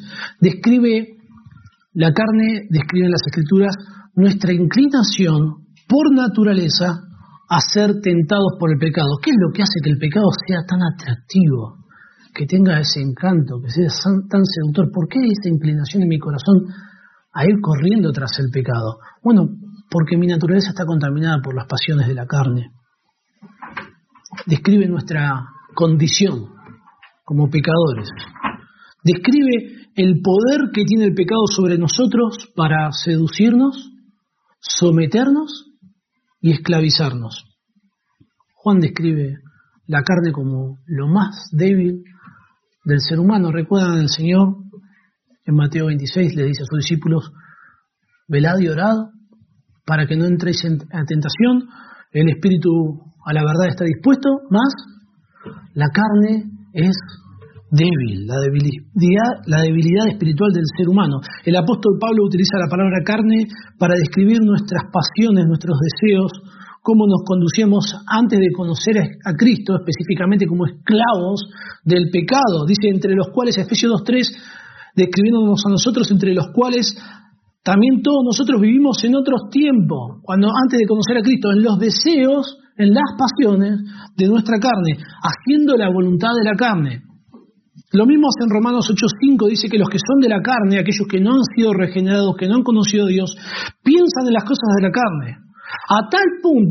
La carne describe en las Escrituras nuestra inclinación por naturaleza a ser tentados por el pecado. ¿Qué es lo que hace que el pecado sea tan atractivo? Que tenga ese encanto, que sea tan seductor. ¿Por qué esa inclinación en mi corazón a ir corriendo tras el pecado? Bueno, porque mi naturaleza está contaminada por las pasiones de la carne. Describe nuestra condición como pecadores. Describe el poder que tiene el pecado sobre nosotros para seducirnos, someternos y esclavizarnos. Juan describe la carne como lo más débil del ser humano. Recuerdan, el Señor en Mateo 26 le dice a sus discípulos: velad y orad para que no entréis en tentación. El espíritu a la verdad está dispuesto, mas la carne es débil, la debilidad espiritual del ser humano. El apóstol Pablo utiliza la palabra carne para describir nuestras pasiones, nuestros deseos, cómo nos conducíamos antes de conocer a Cristo, específicamente como esclavos del pecado. Dice, entre los cuales, Efesios 2:3, describiéndonos a nosotros, entre los cuales también todos nosotros vivimos en otros tiempos, cuando antes de conocer a Cristo, en los deseos, en las pasiones de nuestra carne, haciendo la voluntad de la carne. Lo mismo hace en Romanos 8:5, dice que los que son de la carne, aquellos que no han sido regenerados, que no han conocido a Dios, piensan en las cosas de la carne. A tal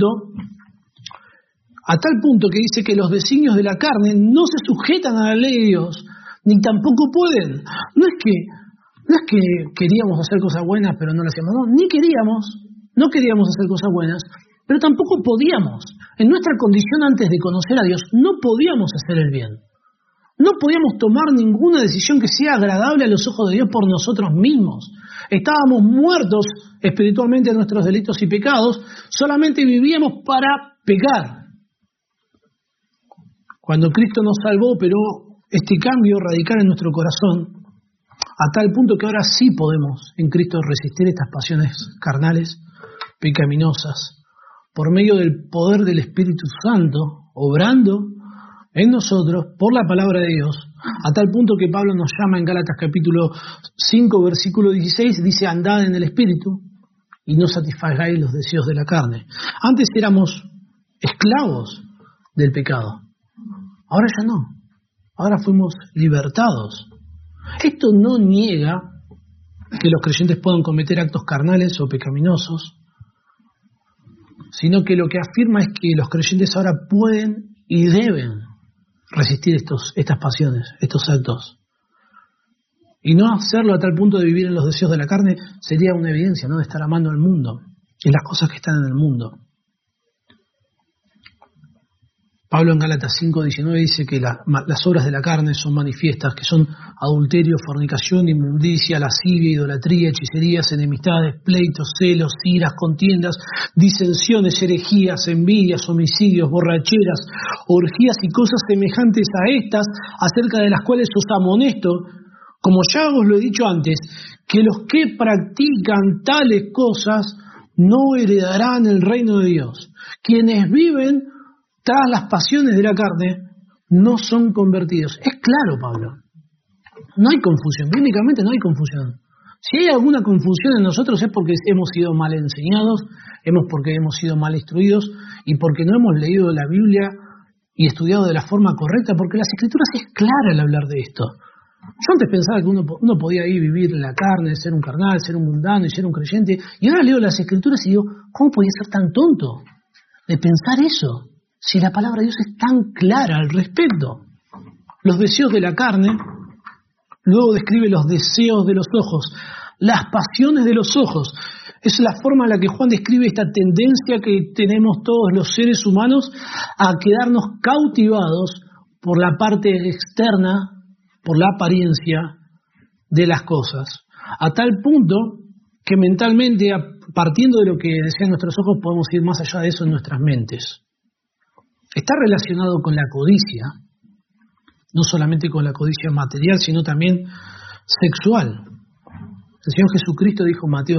punto que dice que los designios de la carne no se sujetan a la ley de Dios, ni tampoco pueden. No es que queríamos hacer cosas buenas, pero no las hacíamos. No queríamos hacer cosas buenas, pero tampoco podíamos. En nuestra condición antes de conocer a Dios, no podíamos hacer el bien. No podíamos tomar ninguna decisión que sea agradable a los ojos de Dios por nosotros mismos. Estábamos muertos espiritualmente a nuestros delitos y pecados, solamente vivíamos para pecar. Cuando Cristo nos salvó, operó este cambio radical en nuestro corazón, a tal punto que ahora sí podemos en Cristo resistir estas pasiones carnales, pecaminosas, por medio del poder del Espíritu Santo, obrando en nosotros, por la palabra de Dios, a tal punto que Pablo nos llama en Gálatas capítulo 5, versículo 16, dice: andad en el Espíritu y no satisfagáis los deseos de la carne. Antes éramos esclavos del pecado, ahora ya no, ahora fuimos libertados. Esto no niega que los creyentes puedan cometer actos carnales o pecaminosos, sino que lo que afirma es que los creyentes ahora pueden y deben resistir estas pasiones, estos actos. Y no hacerlo a tal punto de vivir en los deseos de la carne sería una evidencia, ¿no?, de estar amando al mundo y las cosas que están en el mundo. Pablo en Gálatas 5:19 dice que las obras de la carne son manifiestas, que son adulterio, fornicación, inmundicia, lascivia, idolatría, hechicerías, enemistades, pleitos, celos, iras, contiendas, disensiones, herejías, envidias, homicidios, borracheras, orgías y cosas semejantes a estas, acerca de las cuales os amonesto, como ya os lo he dicho antes, que los que practican tales cosas no heredarán el reino de Dios. Quienes viven tras las pasiones de la carne no son convertidos. Es claro, Pablo. No hay confusión, bíblicamente no hay confusión. Si hay alguna confusión en nosotros es porque hemos sido mal enseñados, porque hemos sido mal instruidos y porque no hemos leído la Biblia y estudiado de la forma correcta, porque las Escrituras es clara al hablar de esto. Yo antes pensaba que uno podía ahí vivir en la carne, ser un carnal, ser un mundano y ser un creyente, y ahora leo las Escrituras y digo, ¿cómo podía ser tan tonto de pensar eso? Si la palabra de Dios es tan clara al respecto. Los deseos de la carne, luego describe los deseos de los ojos, las pasiones de los ojos. Es la forma en la que Juan describe esta tendencia que tenemos todos los seres humanos a quedarnos cautivados por la parte externa, por la apariencia de las cosas. A tal punto que mentalmente, partiendo de lo que desean nuestros ojos, podemos ir más allá de eso en nuestras mentes. Está relacionado con la codicia, no solamente con la codicia material, sino también sexual. El Señor Jesucristo dijo en Mateo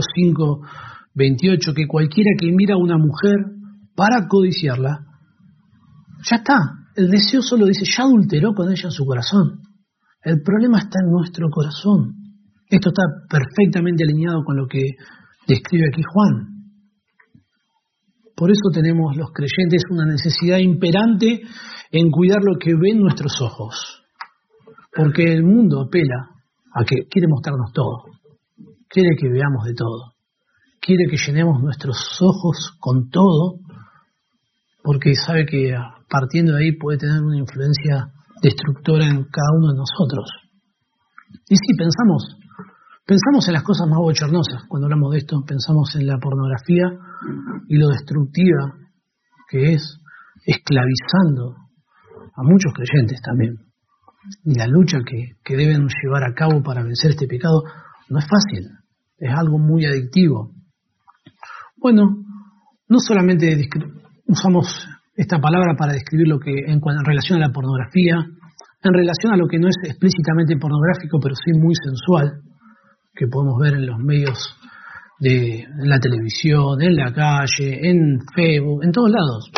5:28 que cualquiera que mira a una mujer para codiciarla, ya está. El deseo solo dice, ya adulteró con ella en su corazón. El problema está en nuestro corazón. Esto está perfectamente alineado con lo que describe aquí Juan. Por eso tenemos los creyentes una necesidad imperante en cuidar lo que ven nuestros ojos. Porque el mundo apela a que quiere mostrarnos todo. Quiere que veamos de todo. Quiere que llenemos nuestros ojos con todo, porque sabe que partiendo de ahí puede tener una influencia destructora en cada uno de nosotros. Y sí, pensamos en las cosas más bochornosas cuando hablamos de esto, pensamos en la pornografía y lo destructiva que es, esclavizando a muchos creyentes también. Y la lucha que deben llevar a cabo para vencer este pecado no es fácil, es algo muy adictivo. Bueno, no solamente usamos esta palabra para describir lo que en relación a la pornografía, en relación a lo que no es explícitamente pornográfico, pero sí muy sensual, que podemos ver en los medios en la televisión, en la calle, en Facebook, en todos lados.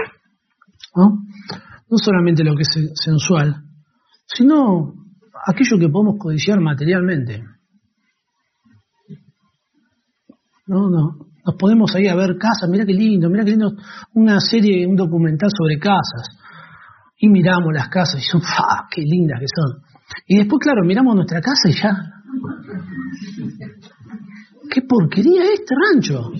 No solamente lo que es sensual, sino aquello que podemos codiciar materialmente. Nos ponemos ahí a ver casas, mirá qué lindo, una serie, un documental sobre casas. Y miramos las casas y son, qué lindas que son. Y después, claro, miramos nuestra casa y ya, ¡qué porquería este rancho!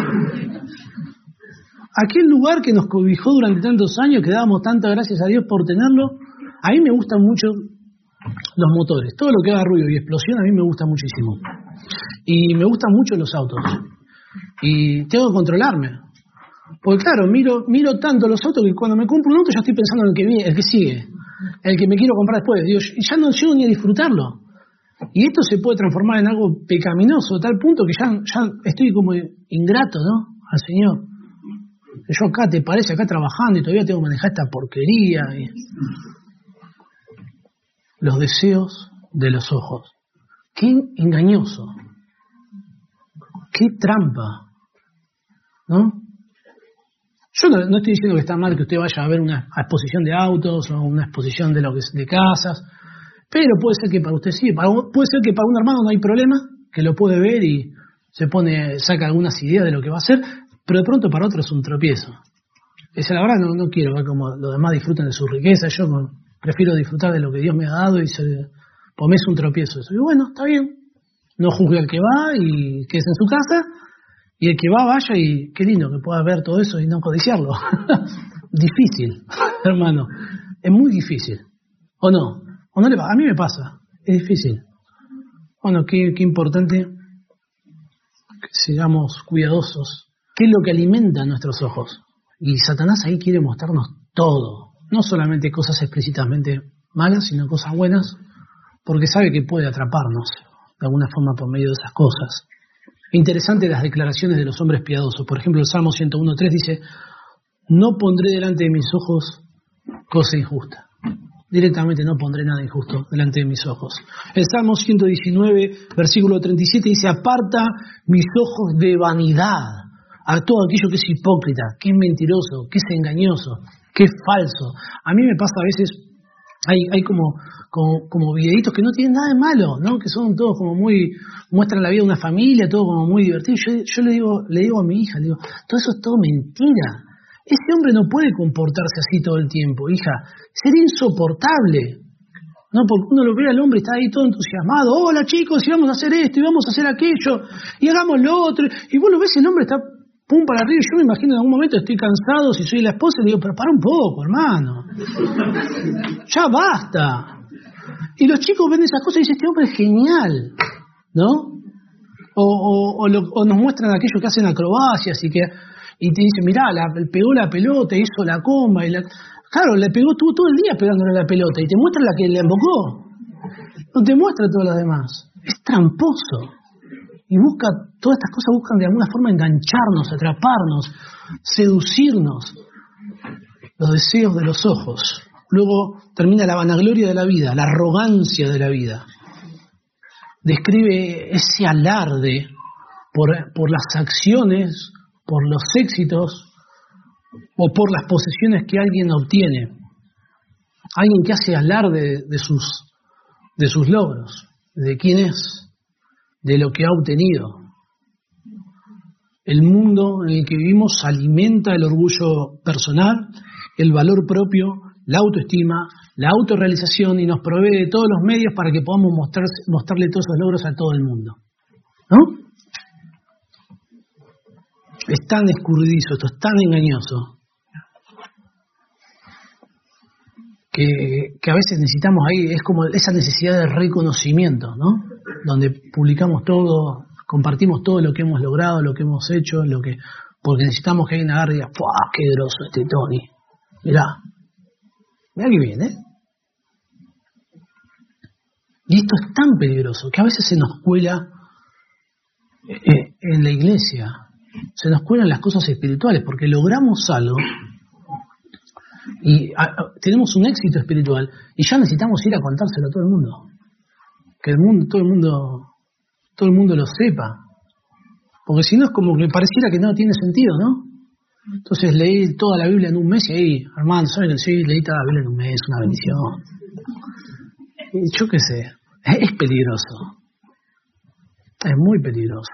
Aquel lugar que nos cobijó durante tantos años, que dábamos tantas gracias a Dios por tenerlo, a mí me gustan mucho los motores. Todo lo que haga ruido y explosión a mí me gusta muchísimo. Y me gustan mucho los autos. Y tengo que controlarme. Porque claro, miro tanto los autos que cuando me compro un auto ya estoy pensando en el que sigue, el que me quiero comprar después. Digo, y ya no llego ni a disfrutarlo. Y esto se puede transformar en algo pecaminoso, a tal punto que ya estoy como ingrato, ¿no? Al Señor. Yo acá, ¿te parece? Acá trabajando y todavía tengo que manejar esta porquería. Los deseos de los ojos. Qué engañoso. Qué trampa. ¿No? Yo no estoy diciendo que está mal que usted vaya a ver una exposición de autos o una exposición de casas, pero puede ser que para usted sí, puede ser que para un hermano no hay problema, que lo puede ver y saca algunas ideas de lo que va a hacer, pero de pronto para otro es un tropiezo. La verdad no quiero ver cómo los demás disfrutan de su riqueza, yo prefiero disfrutar de lo que Dios me ha dado y pues me es un tropiezo eso. Y bueno, está bien, no juzgue al que va y quédese en su casa. Y el que vaya y qué lindo que pueda ver todo eso y no codiciarlo. Difícil, hermano. Es muy difícil. ¿O no? ¿O no le pasa? A mí me pasa. Es difícil. Bueno, qué importante que sigamos cuidadosos. ¿Qué es lo que alimenta nuestros ojos? Y Satanás ahí quiere mostrarnos todo. No solamente cosas explícitamente malas, sino cosas buenas, porque sabe que puede atraparnos de alguna forma por medio de esas cosas. Interesante las declaraciones de los hombres piadosos. Por ejemplo, el Salmo 101.3 dice: no pondré delante de mis ojos cosa injusta. Directamente no pondré nada injusto delante de mis ojos. El Salmo 119, versículo 37 dice: aparta mis ojos de vanidad a todo aquello que es hipócrita, que es mentiroso, que es engañoso, que es falso. A mí me pasa a veces Hay como videitos que no tienen nada de malo, ¿no? Que son todos como muestran la vida de una familia, todo como muy divertido. Yo le digo a mi hija, todo eso es todo mentira. Ese hombre no puede comportarse así todo el tiempo, hija. Sería insoportable. No, porque uno lo ve al hombre y está ahí todo entusiasmado. Hola chicos, y vamos a hacer esto, y vamos a hacer aquello, y hagamos lo otro. Y vos lo ves, el hombre está pum para arriba. Yo me imagino en algún momento estoy cansado, si soy la esposa, le digo, pero para un poco, hermano. Ya basta. Y los chicos ven esas cosas y dicen, este hombre es genial, ¿no? O nos muestran aquellos que hacen acrobacias y te dicen, mirá, pegó la pelota, hizo la comba. Claro, le pegó todo el día pegándole la pelota y te muestra la que le embocó. No te muestra todas las demás. Es tramposo. Y todas estas cosas buscan de alguna forma engancharnos, atraparnos, seducirnos. Los deseos de los ojos. Luego termina la vanagloria de la vida, la arrogancia de la vida. Describe ese alarde por las acciones, por los éxitos o por las posesiones que alguien obtiene. Alguien que hace alarde de sus logros, de quién es, de lo que ha obtenido. El mundo en el que vivimos alimenta el orgullo personal, el valor propio, la autoestima, la autorrealización y nos provee de todos los medios para que podamos mostrarle todos esos logros a todo el mundo. ¿No? Es tan escurridizo, esto es tan engañoso, que a veces necesitamos ahí, es como esa necesidad de reconocimiento, ¿no? Donde publicamos todo, compartimos todo lo que hemos logrado, lo que hemos hecho, porque necesitamos que alguien agarre y diga, ¡fuah, qué groso este Tony! Mirá que bien, ¿eh? Y esto es tan peligroso que a veces se nos cuela en la iglesia, se nos cuelan las cosas espirituales, porque logramos algo y tenemos un éxito espiritual y ya necesitamos ir a contárselo a todo el mundo, que todo el mundo lo sepa, porque si no es como que pareciera que no tiene sentido, ¿no? Entonces leí toda la Biblia en un mes y ahí, hermano, ¿saben que sí? Leí toda la Biblia en un mes, una bendición. Y yo qué sé, es peligroso, es muy peligroso.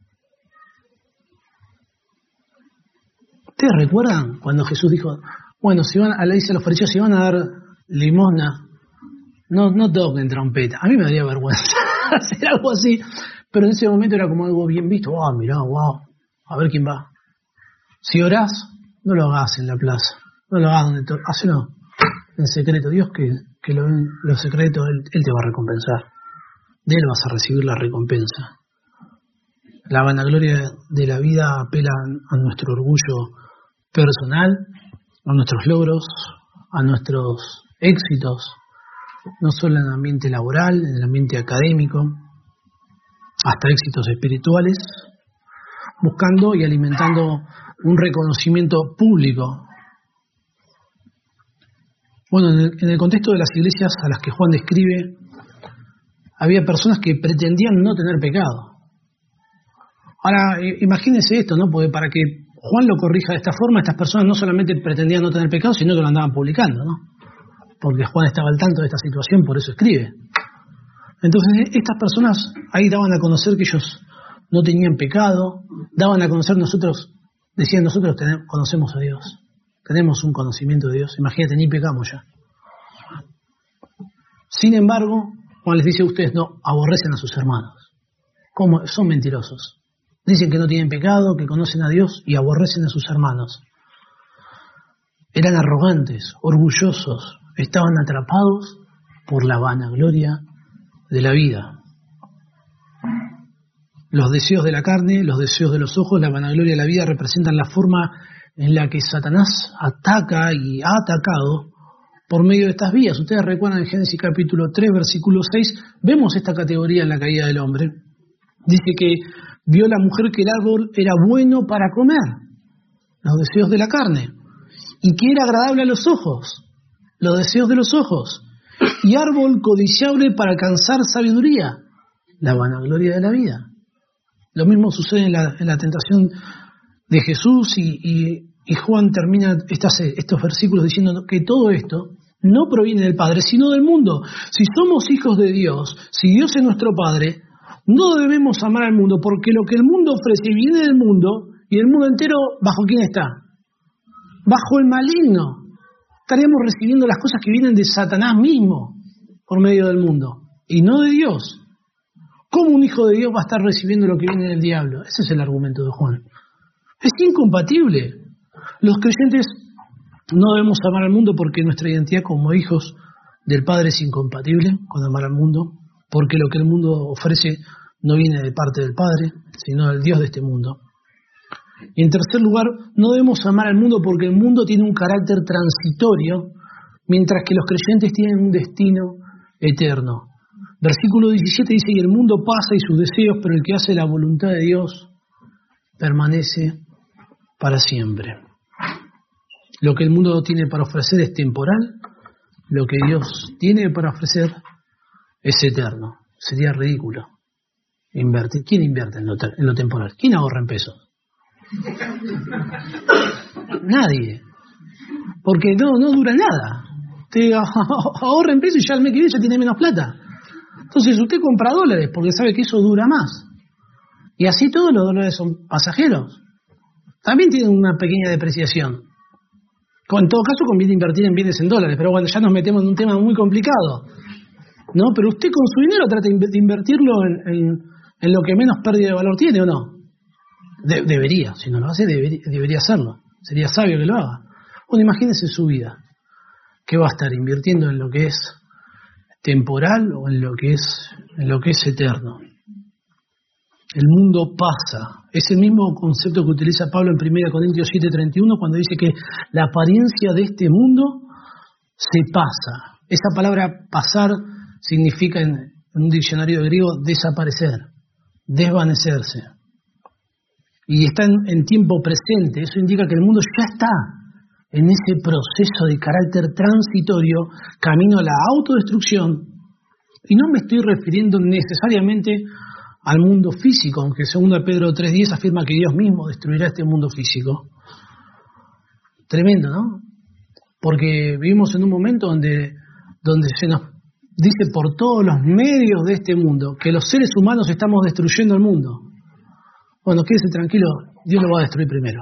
¿Ustedes recuerdan cuando Jesús dijo, bueno, le dice a los fariseos, si van a dar limosna, no toquen trompeta? A mí me daría vergüenza hacer algo así, pero en ese momento era como algo bien visto. Mirá, a ver quién va. Si orás, no lo hagas en la plaza, no lo hagas hacelo en secreto. Dios que lo ve en lo secreto, Él te va a recompensar. De Él vas a recibir la recompensa. La vanagloria de la vida apela a nuestro orgullo personal, a nuestros logros, a nuestros éxitos, no solo en el ambiente laboral, en el ambiente académico, hasta éxitos espirituales, buscando y alimentando un reconocimiento público. Bueno, en el contexto de las iglesias a las que Juan describe, había personas que pretendían no tener pecado. Ahora, imagínense esto, ¿no? Porque para que Juan lo corrija de esta forma, estas personas no solamente pretendían no tener pecado, sino que lo andaban publicando, ¿no? Porque Juan estaba al tanto de esta situación, por eso escribe. Entonces, estas personas ahí daban a conocer que ellos no tenían pecado, daban a conocer decían nosotros conocemos a Dios, tenemos un conocimiento de Dios, imagínate, ni pecamos ya. Sin embargo, Juan les dice a ustedes, no, aborrecen a sus hermanos. ¿Cómo? Son mentirosos. Dicen que no tienen pecado, que conocen a Dios y aborrecen a sus hermanos. Eran arrogantes, orgullosos, estaban atrapados por la vanagloria de la vida. Los deseos de la carne, los deseos de los ojos, la vanagloria de la vida representan la forma en la que Satanás ataca y ha atacado por medio de estas vías. Ustedes recuerdan en Génesis capítulo 3, versículo 6, vemos esta categoría en la caída del hombre. Dice que vio la mujer que el árbol era bueno para comer, los deseos de la carne, y que era agradable a los ojos, los deseos de los ojos, y árbol codiciable para alcanzar sabiduría, la vanagloria de la vida. Lo mismo sucede en la tentación de Jesús y Juan termina estos versículos diciendo que todo esto no proviene del Padre, sino del mundo. Si somos hijos de Dios, si Dios es nuestro Padre, no debemos amar al mundo, porque lo que el mundo ofrece viene del mundo, y el mundo entero, ¿bajo quién está? Bajo el maligno. Estaríamos recibiendo las cosas que vienen de Satanás mismo, por medio del mundo, y no de Dios. ¿Cómo un hijo de Dios va a estar recibiendo lo que viene del diablo? Ese es el argumento de Juan. Es incompatible. Los creyentes no debemos amar al mundo porque nuestra identidad como hijos del Padre es incompatible con amar al mundo, porque lo que el mundo ofrece no viene de parte del Padre, sino del Dios de este mundo. Y en tercer lugar, no debemos amar al mundo porque el mundo tiene un carácter transitorio, mientras que los creyentes tienen un destino eterno. Versículo 17 dice, y el mundo pasa y sus deseos, pero el que hace la voluntad de Dios permanece para siempre. Lo que el mundo tiene para ofrecer es temporal, lo que Dios tiene para ofrecer es eterno. Sería ridículo invertir. ¿Quién invierte en lo temporal? ¿Quién ahorra en pesos? Nadie. Porque no dura nada. Usted ahorra en pesos y ya el mes que viene ya tiene menos plata. Entonces usted compra dólares porque sabe que eso dura más. Y así todos los dólares son pasajeros. También tienen una pequeña depreciación. En todo caso conviene invertir en bienes en dólares, pero bueno, ya nos metemos en un tema muy complicado, ¿no? Pero usted con su dinero trata de invertirlo en lo que menos pérdida de valor tiene, ¿o no? Debería, si no lo hace, debería hacerlo. Sería sabio que lo haga. Bueno, imagínese su vida. ¿Qué va a estar invirtiendo en lo que es temporal o en lo que es eterno? El mundo pasa. Es el mismo concepto que utiliza Pablo en 1 Corintios 7:31 cuando dice que la apariencia de este mundo se pasa. Esa palabra pasar significa en un diccionario griego desaparecer, desvanecerse. Y está en tiempo presente. Eso indica que el mundo ya está en ese proceso de carácter transitorio, camino a la autodestrucción. Y no me estoy refiriendo necesariamente al mundo físico, aunque 2 Pedro 3:10 afirma que Dios mismo destruirá este mundo físico. Tremendo, ¿no? Porque vivimos en un momento donde se nos dice por todos los medios de este mundo que los seres humanos estamos destruyendo el mundo. Bueno, quédese tranquilo, Dios lo va a destruir primero.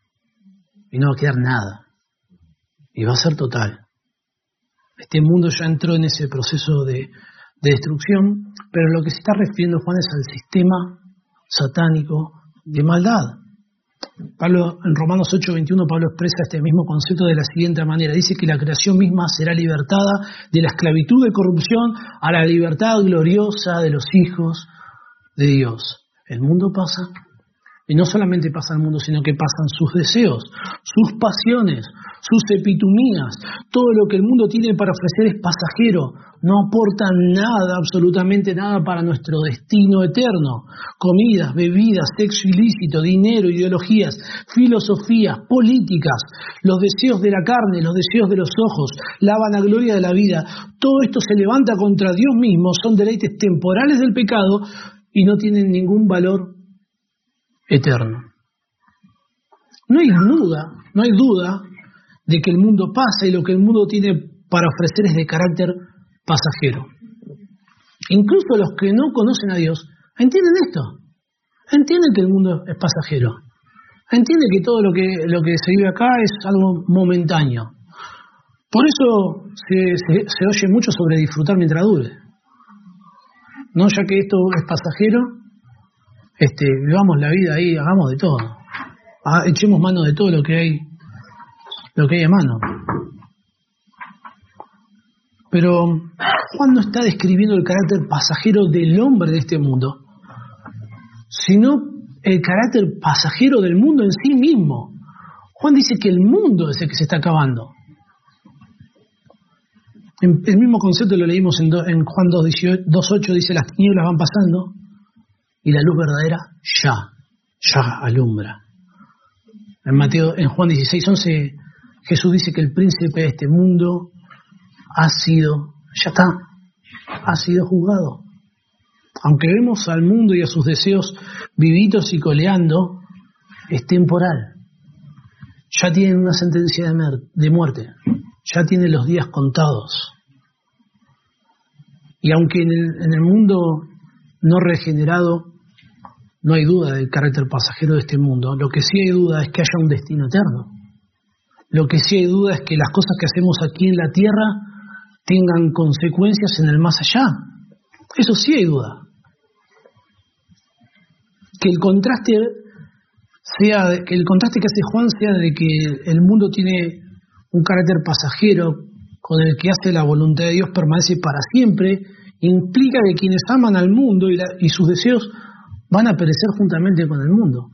Y no va a quedar nada. Y va a ser total. Este mundo ya entró en ese proceso de destrucción, pero lo que se está refiriendo Juan es al sistema satánico de maldad. Pablo, en Romanos 8:21, Pablo expresa este mismo concepto de la siguiente manera. Dice que la creación misma será libertada de la esclavitud de corrupción a la libertad gloriosa de los hijos de Dios. El mundo pasa, y no solamente pasa el mundo, sino que pasan sus deseos, sus pasiones, sus epitomías. Todo lo que el mundo tiene para ofrecer es pasajero, no aporta nada, absolutamente nada para nuestro destino eterno. Comidas, bebidas, sexo ilícito, dinero, ideologías, filosofías, políticas, los deseos de la carne, los deseos de los ojos, la vanagloria de la vida. Todo esto se levanta contra Dios mismo, son deleites temporales del pecado y no tienen ningún valor eterno. No hay duda de que el mundo pasa y lo que el mundo tiene para ofrecer es de carácter pasajero. Incluso los que no conocen a Dios entienden esto. Entienden que el mundo es pasajero. Entienden que todo lo que se vive acá es algo momentáneo. Por eso se oye mucho sobre disfrutar mientras dure. No, ya que esto es pasajero, vivamos la vida ahí, hagamos de todo. Echemos mano de todo lo que hay a mano. Pero Juan no está describiendo el carácter pasajero del hombre de este mundo, sino el carácter pasajero del mundo en sí mismo. Juan dice que el mundo es el que se está acabando. El mismo concepto lo leímos en Juan 2:8, dice las tinieblas van pasando y la luz verdadera ya alumbra. En Juan 16:11 Jesús dice que el príncipe de este mundo ha sido juzgado. Aunque vemos al mundo y a sus deseos vivitos y coleando, es temporal. Ya tienen una sentencia de muerte. ya tiene los días contados. Y aunque en el mundo no regenerado no hay duda del carácter pasajero de este mundo, lo que sí hay duda es que haya un destino eterno. Lo que sí hay duda es que las cosas que hacemos aquí en la tierra tengan consecuencias en el más allá. Eso sí hay duda. Que el contraste que hace Juan sea de que el mundo tiene un carácter pasajero con el que hace la voluntad de Dios permanece para siempre, implica que quienes aman al mundo y sus deseos van a perecer juntamente con el mundo.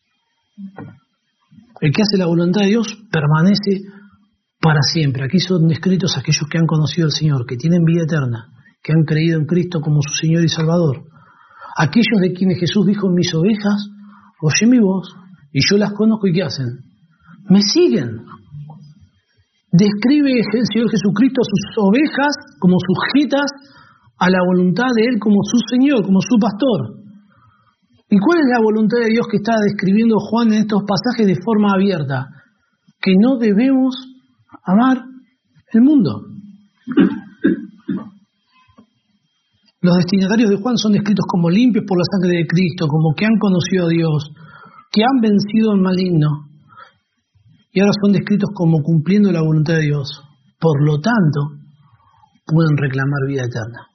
El que hace la voluntad de Dios permanece para siempre. Aquí son descritos aquellos que han conocido al Señor, que tienen vida eterna, que han creído en Cristo como su Señor y Salvador. Aquellos de quienes Jesús dijo: mis ovejas oyen mi voz y yo las conozco, ¿y qué hacen? Me siguen. Describe el Señor Jesucristo a sus ovejas como sujetas a la voluntad de Él como su Señor, como su pastor. ¿Y cuál es la voluntad de Dios que está describiendo Juan en estos pasajes de forma abierta? Que no debemos amar el mundo. Los destinatarios de Juan son descritos como limpios por la sangre de Cristo, como que han conocido a Dios, que han vencido al maligno, y ahora son descritos como cumpliendo la voluntad de Dios. Por lo tanto, pueden reclamar vida eterna.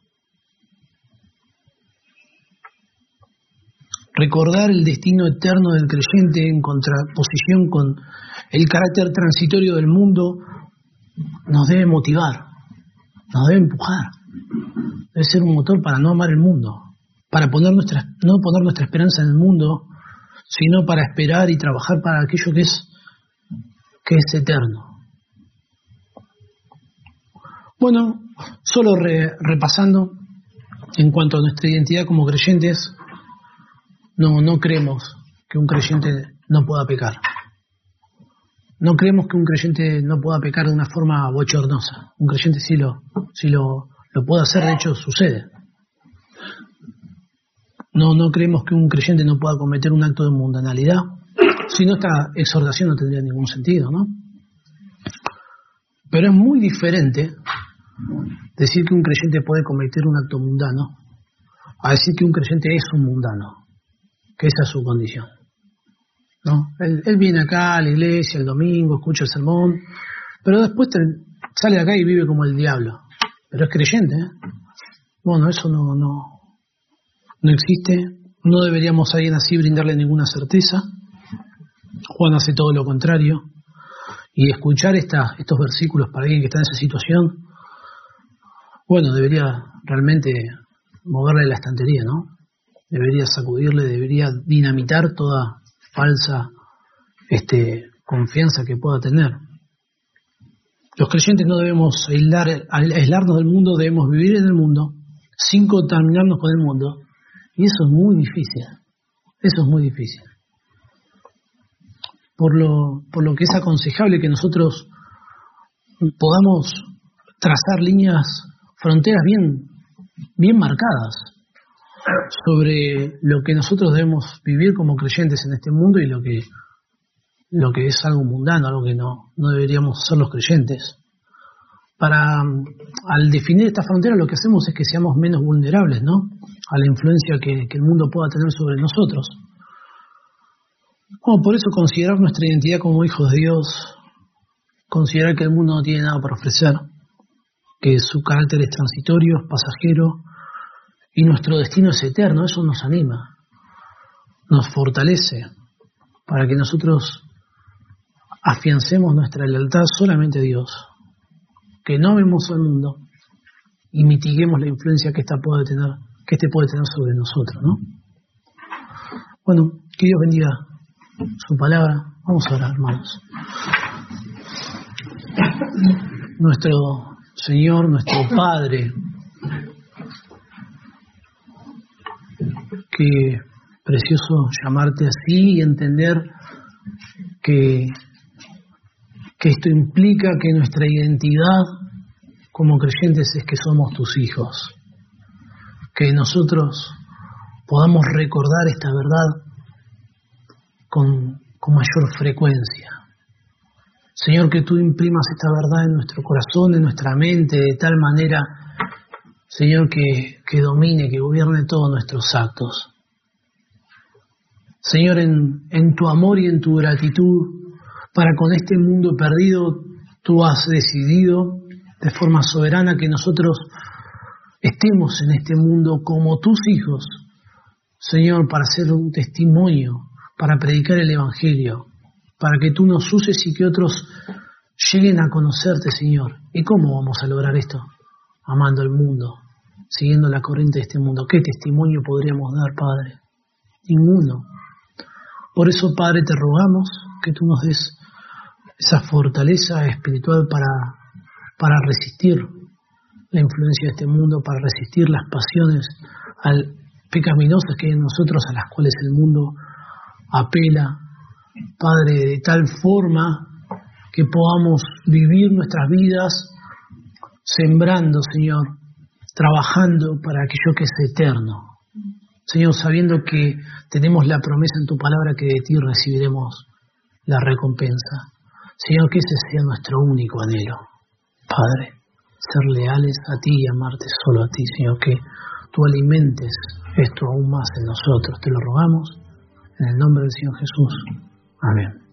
Recordar el destino eterno del creyente en contraposición con el carácter transitorio del mundo nos debe motivar, nos debe empujar. Debe ser un motor para no amar el mundo, para no poner nuestra esperanza en el mundo, sino para esperar y trabajar para aquello que es eterno. Bueno, solo repasando, en cuanto a nuestra identidad como creyentes, no creemos que un creyente no pueda pecar. No creemos que un creyente no pueda pecar de una forma bochornosa. Un creyente sí lo puede hacer, de hecho sucede. No creemos que un creyente no pueda cometer un acto de mundanalidad. Si no, esta exhortación no tendría ningún sentido, ¿no? Pero es muy diferente decir que un creyente puede cometer un acto mundano a decir que un creyente es un mundano, que esa es su condición, ¿no? Él viene acá a la iglesia el domingo, escucha el sermón, pero después sale de acá y vive como el diablo. Pero es creyente, ¿eh? Bueno, eso no existe. No deberíamos a alguien así brindarle ninguna certeza. Juan hace todo lo contrario. Y escuchar estos versículos para alguien que está en esa situación, bueno, debería realmente moverle la estantería, ¿no? Debería sacudirle, debería dinamitar toda falsa confianza que pueda tener. Los creyentes no debemos aislarnos del mundo, debemos vivir en el mundo sin contaminarnos con el mundo. Y eso es muy difícil. Eso es muy difícil. Por lo que es aconsejable que nosotros podamos trazar fronteras bien marcadas sobre lo que nosotros debemos vivir como creyentes en este mundo y lo que es algo mundano, algo que no deberíamos ser los creyentes. Al definir esta frontera, lo que hacemos es que seamos menos vulnerables, ¿no?, a la influencia que el mundo pueda tener sobre nosotros. Bueno, por eso considerar nuestra identidad como hijos de Dios, considerar que el mundo no tiene nada para ofrecer, que su carácter es transitorio, es pasajero, y nuestro destino es eterno, eso nos anima, nos fortalece, para que nosotros afiancemos nuestra lealtad solamente a Dios, que no amemos al mundo y mitiguemos la influencia que este puede tener sobre nosotros, ¿no? Bueno, que Dios bendiga su palabra. Vamos a orar, hermanos. Nuestro Señor, nuestro Padre, qué precioso llamarte así y entender que esto implica que nuestra identidad como creyentes es que somos tus hijos, que nosotros podamos recordar esta verdad con mayor frecuencia. Señor, que tú imprimas esta verdad en nuestro corazón, en nuestra mente, de tal manera, Señor, que domine, que gobierne todos nuestros actos. Señor, en tu amor y en tu gratitud para con este mundo perdido, tú has decidido de forma soberana que nosotros estemos en este mundo como tus hijos, Señor, para ser un testimonio, para predicar el Evangelio, para que tú nos uses y que otros lleguen a conocerte, Señor. ¿Y cómo vamos a lograr esto? Amando el mundo, siguiendo la corriente de este mundo. ¿Qué testimonio podríamos dar, Padre? Ninguno. Por eso, Padre, te rogamos que tú nos des esa fortaleza espiritual para resistir la influencia de este mundo, para resistir las pasiones pecaminosas que hay en nosotros, a las cuales el mundo apela, Padre, de tal forma que podamos vivir nuestras vidas sembrando, Señor, trabajando para aquello que es eterno. Señor, sabiendo que tenemos la promesa en tu palabra que de ti recibiremos la recompensa. Señor, que ese sea nuestro único anhelo, Padre, ser leales a ti y amarte solo a ti, Señor, que tú alimentes esto aún más en nosotros. Te lo rogamos en el nombre del Señor Jesús. Amén.